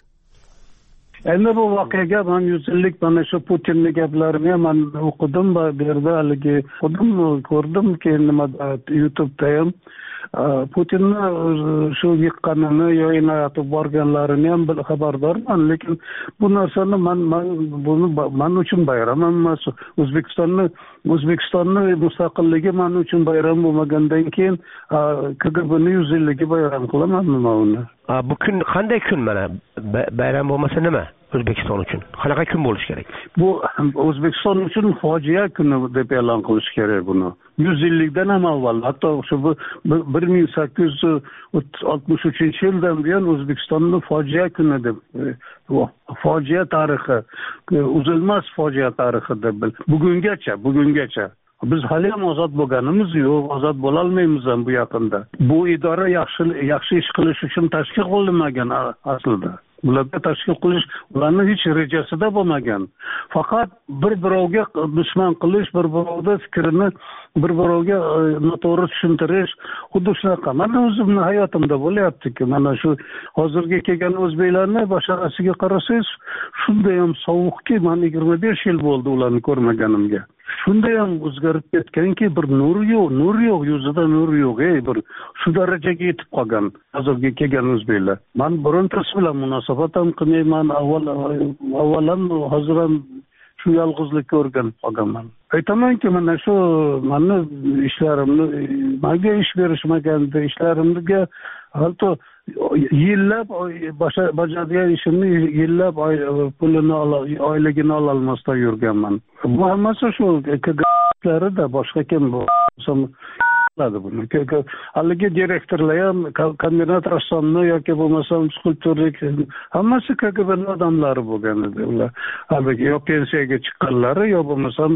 Endi bu voqeaga man yuz yillik mana shu Putinning gaplarini man o'qidim va bu yerda haligi o'qidim, ko'rdim keyin nima YouTube'da ham Putinni shu yiqqanini yo inoyatib borganlarini ham bil xabardorman, lekin bu narsani man man buni men uchun bayram emas. O'zbekistonni O'zbekistonni mustaqilligi men uchun bayram bo'lmagandan keyin K G B'ning yuz yilligi bayram qilaman nima uni. Bu kun qanday kun mana bayram bo'lmasa nima? O'zbekiston uchun qanaqa kun bo'lishi kerak? Bu O'zbekiston uchun fojia kuni deb e'lon qilish kerak buni. yuz yillikdan ham avval, hatto shu bir ming sakkiz yuz oltmish uchinchi yildan buyon O'zbekistonning fojia kuni deb, fojia tarixi, uzilmas fojia tarixi deb bugungacha, bugungacha biz hali ham ozod bo'lganimiz yo'q, ozod bo'la olmaymiz ham bu yaqinda. Bu idora yaxshi yaxshi ish qilish uchun tashkil qilinmagan aslida. Ularga tashkil qilish ularning hech rejasida bo'lmagan. Faqat bir birovga dushman qilish, bir birovga fikrini bir birovga noto'g'ri tushuntirish, xuddi shunaqa. Mana o'zimning hayotimda bo'lyapti-ki, mana shu hozirgi kelgan o'zbeklarni basharasiga qarasangiz, shunday ham sovuqki, men yigirma besh yil bo'ldi ularni ko'rmaganimga. Shunday ham o'zgarib ketganki, bir nur yo'q, nur yo'q, yuzida nur yo'q, ey bir shu darajaga yetib qolgan hozirgi kelgan o'zbeklar. Men birontasi bilan munosabat ham qilmayman, avval avvalan hozir ham shu yolg'izlikka o'rganib qolganman. Aytamanki, mana shu meni ishlarimni menga ish berishmaganda, ishlarimga hatto yillab bajargan ishimni yillab pulini oyligini ola olmasdan yurganman. Bu hammasi shu K G B'larida boshqa kim bu? Buni haligi direktorlar ham, kombinat rassomni yoki bo'lmasam skulptorlik hammasi K G B'ning odamlari bo'lgan edi ular. Haligi yo pensiyaga chiqqanlari yo bo'lmasam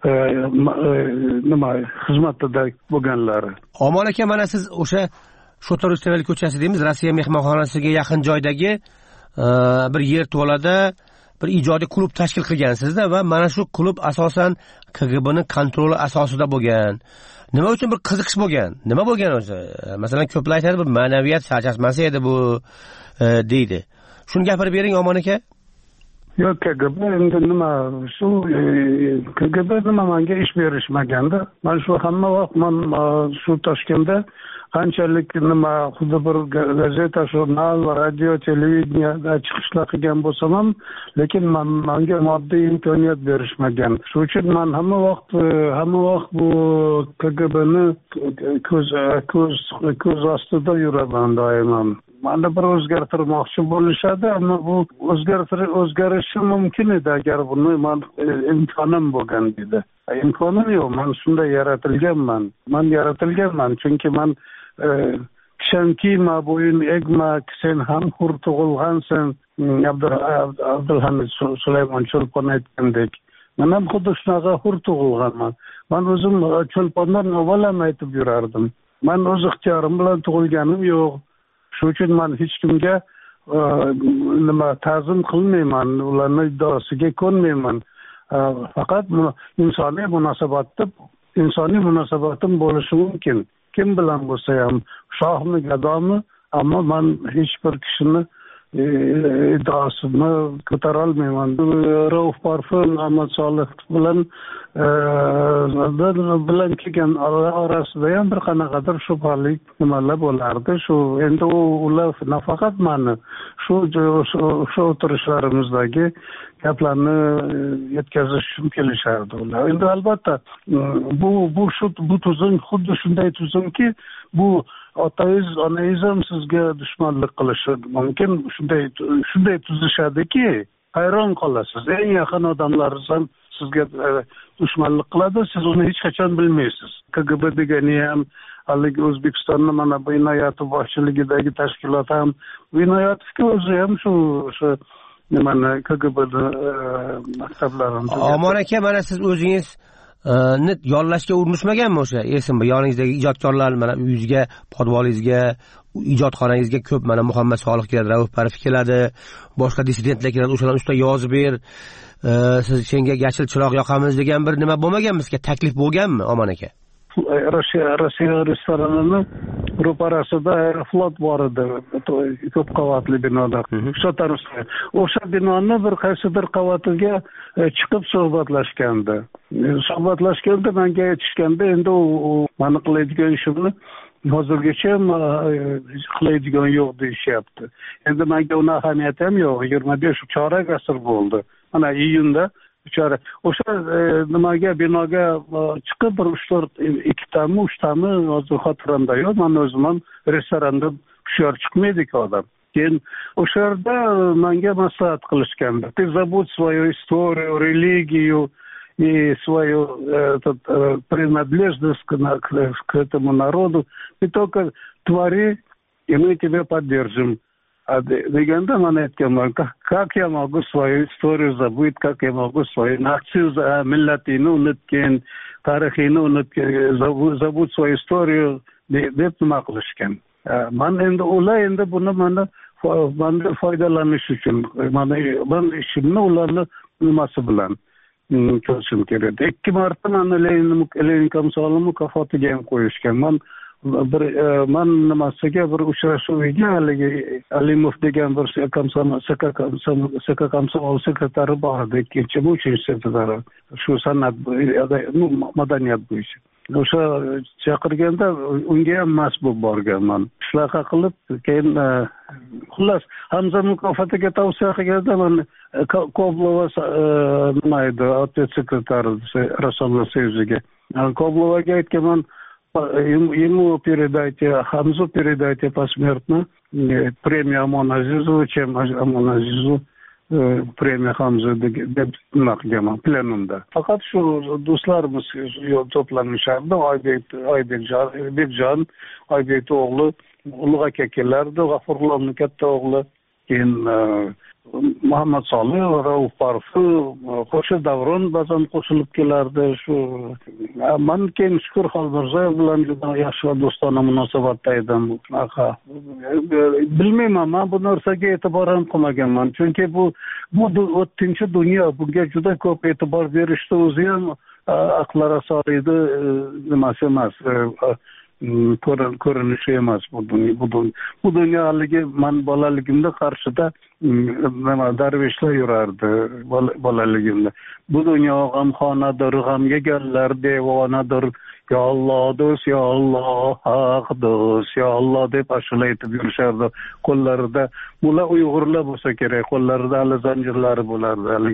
nima xizmatida bo'lganlari. Omon aka, mana siz o'sha Shotorusevel ko'chasi deymiz, Rossiya mehmonxonasiga yaqin joydagi bir yer to'lada bir ijodiy klub tashkil qilgansizda va mana shu klub asosan K G B'ning kontroli asosida bo'lgan. Nima uchun bir qiziqish bo'lgan? Nima bo'lgan o'zi? Masalan, ko'plar aytadi, bir ma'naviyat sarchashmasi edi bu deydi. Shuni gapirib bering Omon aka. Yo'q, K G B endi nima shu K G B nima menga ish berishmaganda. Men shu hamma vaqt men shu Toshkentda qanchalik nima xuddi bir gazeta, jurnal, radio, televideniyada chiqishlar qilgan bo'lsam ham, lekin men menga moddiy imkoniyat berishmagan. Shuning uchun men hamma vaqt hamma vaqt bu K G B'ni ko'z ko'z ko'z ostida yuraman doimo. Mana bir o'zgartirmoqchi bo'lishadi, ammo bu o'zgartirish o'zgarishi mumkin edi agar buni men imkonim bo'lgan edi. Imkonim yo'q, men shunday yaratilganman. Men yaratilganman chunki men kishanki ma bo'yin egma, sen ham hur tug'ilgansan. Abdulhamid Sulaymon Cho'lpon aytgandek. Men ham xuddi shunaqa hur tug'ilganman. Men o'zim Cho'lpondan avvalam aytib yurardim. Men o'z ixtiyorim bilan tug'ilganim yo'q. Shuning uchun men hech kimga nima ta'zim qilmayman, ularning iddaosiga ko'nmayman. Faqat insoniy munosabatda insoniy munosabatim bo'lishi mumkin. Kim bilan bo'lsa ham, shohmi, gadomi, ammo men hech bir kishini iddaosini ko'tara olmayman. Rauf Parfi, Ahmad Solih bilan bilan kelgan orasida ham bir qanaqadir shubhali nimalar bo'lardi. Shu endi ular nafaqat meni shu shu o'tirishlarimizdagi gaplarni yetkazish uchun kelishardi ular. Endi albatta bu bu shu bu tuzum xuddi shunday tuzumki, bu otangiz, onangiz ham sizga dushmanlik qilishi mumkin. Shunday shunday tuzishadiki, hayron qolasiz. Eng yaqin odamlaringiz ham sizga dushmanlik qiladi, siz uni hech qachon bilmaysiz. K G B degani ham haligi O'zbekistonni mana bu inoyati boshchiligidagi tashkilot ham bu inoyatovga o'zi ham shu o'sha nimani K G B'ni maktablarini Omon aka, mana siz o'zingiz ni yollashga urinishmaganmi o'sha esim yoningizdagi ijodkorlar mana uyingizga, podvolingizga, ijodxonangizga ko'p mana Muhammad Solih keladi, Rauf Parfi keladi, boshqa dissidentlar keladi, o'shalar usta yozib ber, siz senga yashil chiroq yoqamiz degan bir nima bo'lmaganmi, sizga taklif bo'lganmi Omon aka? Rossiya Rossiya restoranini ro'parasida Aeroflot bor edi, ko'p qavatli binoda. O'sha tarafda o'sha binoni bir qaysidir qavatiga chiqib suhbatlashgandi. Suhbatlashganda menga aytishganda, endi u meni qiladigan ishimni hozirgacha qiladigan yo'q deyishyapti. Endi menga uni ahamiyati ham yo'q. yigirma besh chorak asr bo'ldi. Mana iyunda Uchara o'sha nimaga binoga chiqib bir uch to'rt ikkitami uchtami hozir xotiramda yo'q. Men o'zim ham restoranda hushyor chiqmaydi-ku odam. Keyin o'sha yerda menga maslahat qilishgandi. Ты забудь свою историю, религию и свою этот принадлежность к, к этому народу. Ты только твори, и мы тебя поддержим. А дегенда man aytganman, как я могу свою историю забыть, как я могу свою нацию, millatini unutgan, tarixini unutgan, забудь свою историю deb nima qilishgan. Men endi ular endi buni mana menda foydalanish uchun mana men ishimni ularni nimasi bilan qilishim kerak. Ikki marta meni Lenin Lenin komsomol mukofotiga ham qo'yishgan. Men bir men nimasiga bir uchrashuvga haligi Alimov degan bir komsomol komsomol sekretari bor edi, ikkinchi uchinchi sekretari shu san'at madaniyat bo'yicha. O'sha chaqirganda unga ham mas bo'lib borganman. Shunaqa qilib keyin xullas Hamza mukofotiga tavsiya qilganda men Koblova nima edi, otvet sekretari Rasululloh So'ziga. Koblovaga aytganman, ему передайте, Хамзу передайте посмертно премию Омон Азизу, чем Омон Азизу премия Хамзу deb nima qilganman plenumda. Faqat shu do'stlarimiz to'planishardi, Oybekjon, Oybekjon, Oybek o'g'li, Ulug' aka kelardi, G'afurullohning katta o'g'li, keyin Muhammad Solih, Rauf Parfi, qo'shiq Davron ba'zan qo'shilib kelardi. Shu men keyin Shukur Xolmirzoyev bilan juda yaxshi do'stona munosabatda edim. Bilmayman, men bu narsaga e'tibor ham qilmaganman. Chunki bu bu o'tkinchi dunyo, bunga juda ko'p e'tibor berishdi, o'zi ham aqllar asoriydi nimasi emas. ko'rinishi emas bu dunyo. Bu dunyo haligi men bolaligimda Qarshida nima darveshlar yurardi bolaligimda. Bu dunyo g'amxonadir, g'amga gallar devonadir. Ya Alloh do'st, ya Alloh haq do'st, ya Alloh deb ashula aytib yurishardi. Qo'llarida bular Uyg'urlar bo'lsa kerak, qo'llarida hali zanjirlari bo'lardi.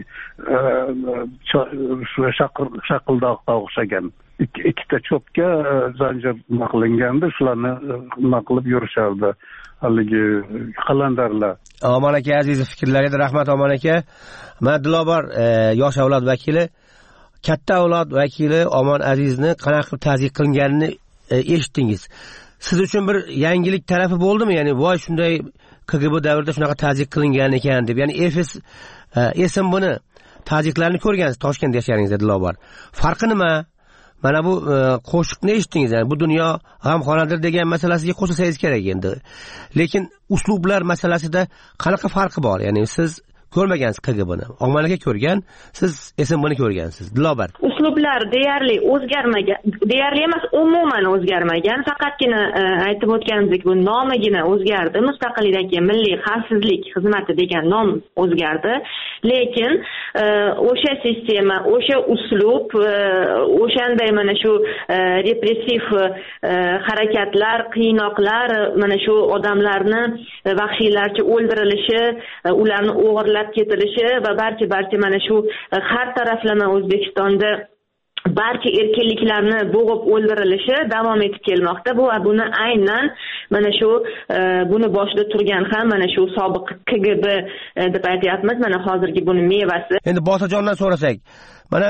Shu shaqildoqqa o'xshagan. Ikkita cho'pga zanjir nima qilingandi, shularni nima qilib yurishardi haligi qalandarlar. Omon aka, aziz fikrlaringiz rahmat Omon aka. Men Dilobar yosh avlod vakili, katta avlod vakili Omon Azizni qanaqa qilib ta'ziq qilinganini eshitdingiz. Siz uchun bir yangilik tarafi bo'ldimi? Ya'ni voy shunday K G B davrida shunaqa ta'ziq qilingan ekan deb. Ya'ni Efes esim buni ta'ziqlarni ko'rgansiz Toshkentda yashaganingizda Dilobar. Farqi nima? Mana bu qo'shiqni eshitdingiz, yani bu dunyo g'amxonadir degan masalasiga qo'shilsangiz kerak endi. Lekin uslublar masalasida qanaqa farqi bor? Ya'ni siz ko'rmagansiz K G B'ni. Omon aka ko'rgan, siz S M B'ni ko'rgansiz. Dilobar. Uslublar deyarli o'zgarmagan, deyarli emas, umuman o'zgarmagan. Faqatgina aytib o'tganimizdek, bu nomigina o'zgardi. Mustaqillikdagi Milliy xavfsizlik xizmati degan nom o'zgardi. Lekin o'sha sistema, o'sha uslub, o'shanday mana shu repressiv harakatlar, qiynoqlar, mana shu odamlarni vahshiylarcha o'ldirilishi, ularni o'g'irlab ketilishi va barcha barcha mana shu har taraflama O'zbekistonda barcha erkinliklarni bo'g'ib o'ldirilishi davom etib kelmoqda. Bu buni aynan mana shu buni boshida turgan ham mana shu sobiq K G B deb aytyapmiz. Mana hozirgi buni mevasi. Endi Bosajondan so'rasak, mana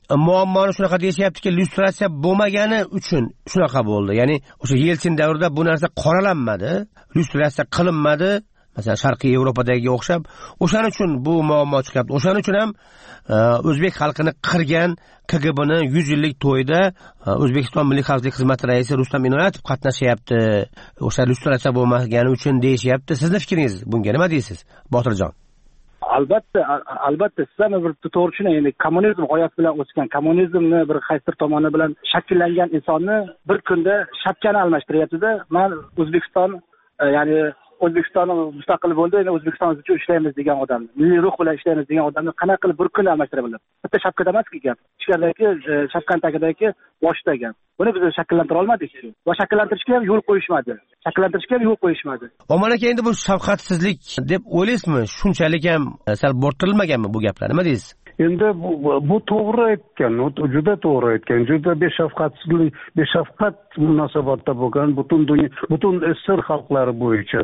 muammoni shunaqa deyishyaptiki, lyustratsiya bo'lmagani uchun shunaqa bo'ldi. Ya'ni o'sha Yeltsin davrida bu narsa qoralanmadi, lyustratsiya qilinmadi. Masalan, Sharqiy Yevropadagi o'xshab, o'shaning uchun bu muammo chiqyapti. O'shaning uchun ham o'zbek xalqini qirgan K G B'ni yuz yillik to'yida O'zbekiston Milliy xavfsizlik xizmati raisi Rustam Inoyatov qatnashyapti. O'sha lyustratsiya bo'lmagani uchun deyishyapti. Sizning fikringiz bunga nima deysiz, Botirjon? Albatta, albatta, siz ham bir to'g'ri tushuning. Endi kommunizm g'oyasi bilan o'sgan, kommunizmni bir qaysidir tomoni bilan shakllangan insonni bir kunda shapkani almashtiryapti-da. Men O'zbekiston, ya'ni O'zbekiston mustaqil bo'ldi, endi O'zbekiston uchun ishlaymiz degan odam, milliy ruh bilan ishlaymiz degan odamni qanaqa qilib bir kunda almashtira biladi? Bitta shapkada emas-ku gap. Ichkaridagi shapkan tagidagi boshda gap. Buni biz shakllantira olmadik-ku. Va shakllantirishga ham yo'l qo'yishmadi. Shakllantirishga ham yo'l qo'yishmadi. Omon aka, endi bu shafqatsizlik deb o'ylaysizmi? Shunchalik ham sal bo'rtilmaganmi bu gaplar? Nima deysiz? Endi bu, bu to'g'ri aytgan, juda to'g'ri aytgan, juda beshafqatsizlik, beshafqat munosabatda bo'lgan butun dunyo, butun Sir xalqlari bo'yicha.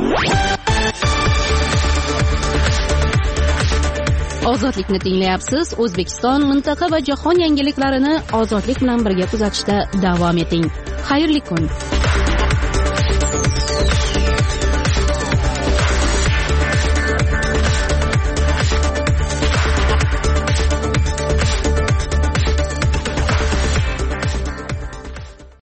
Ozodlikni tinglayapsiz. O'zbekiston, mintaqa va jahon yangiliklarini ozodlik bilan birga kuzatishda davom eting. Xayrli kun.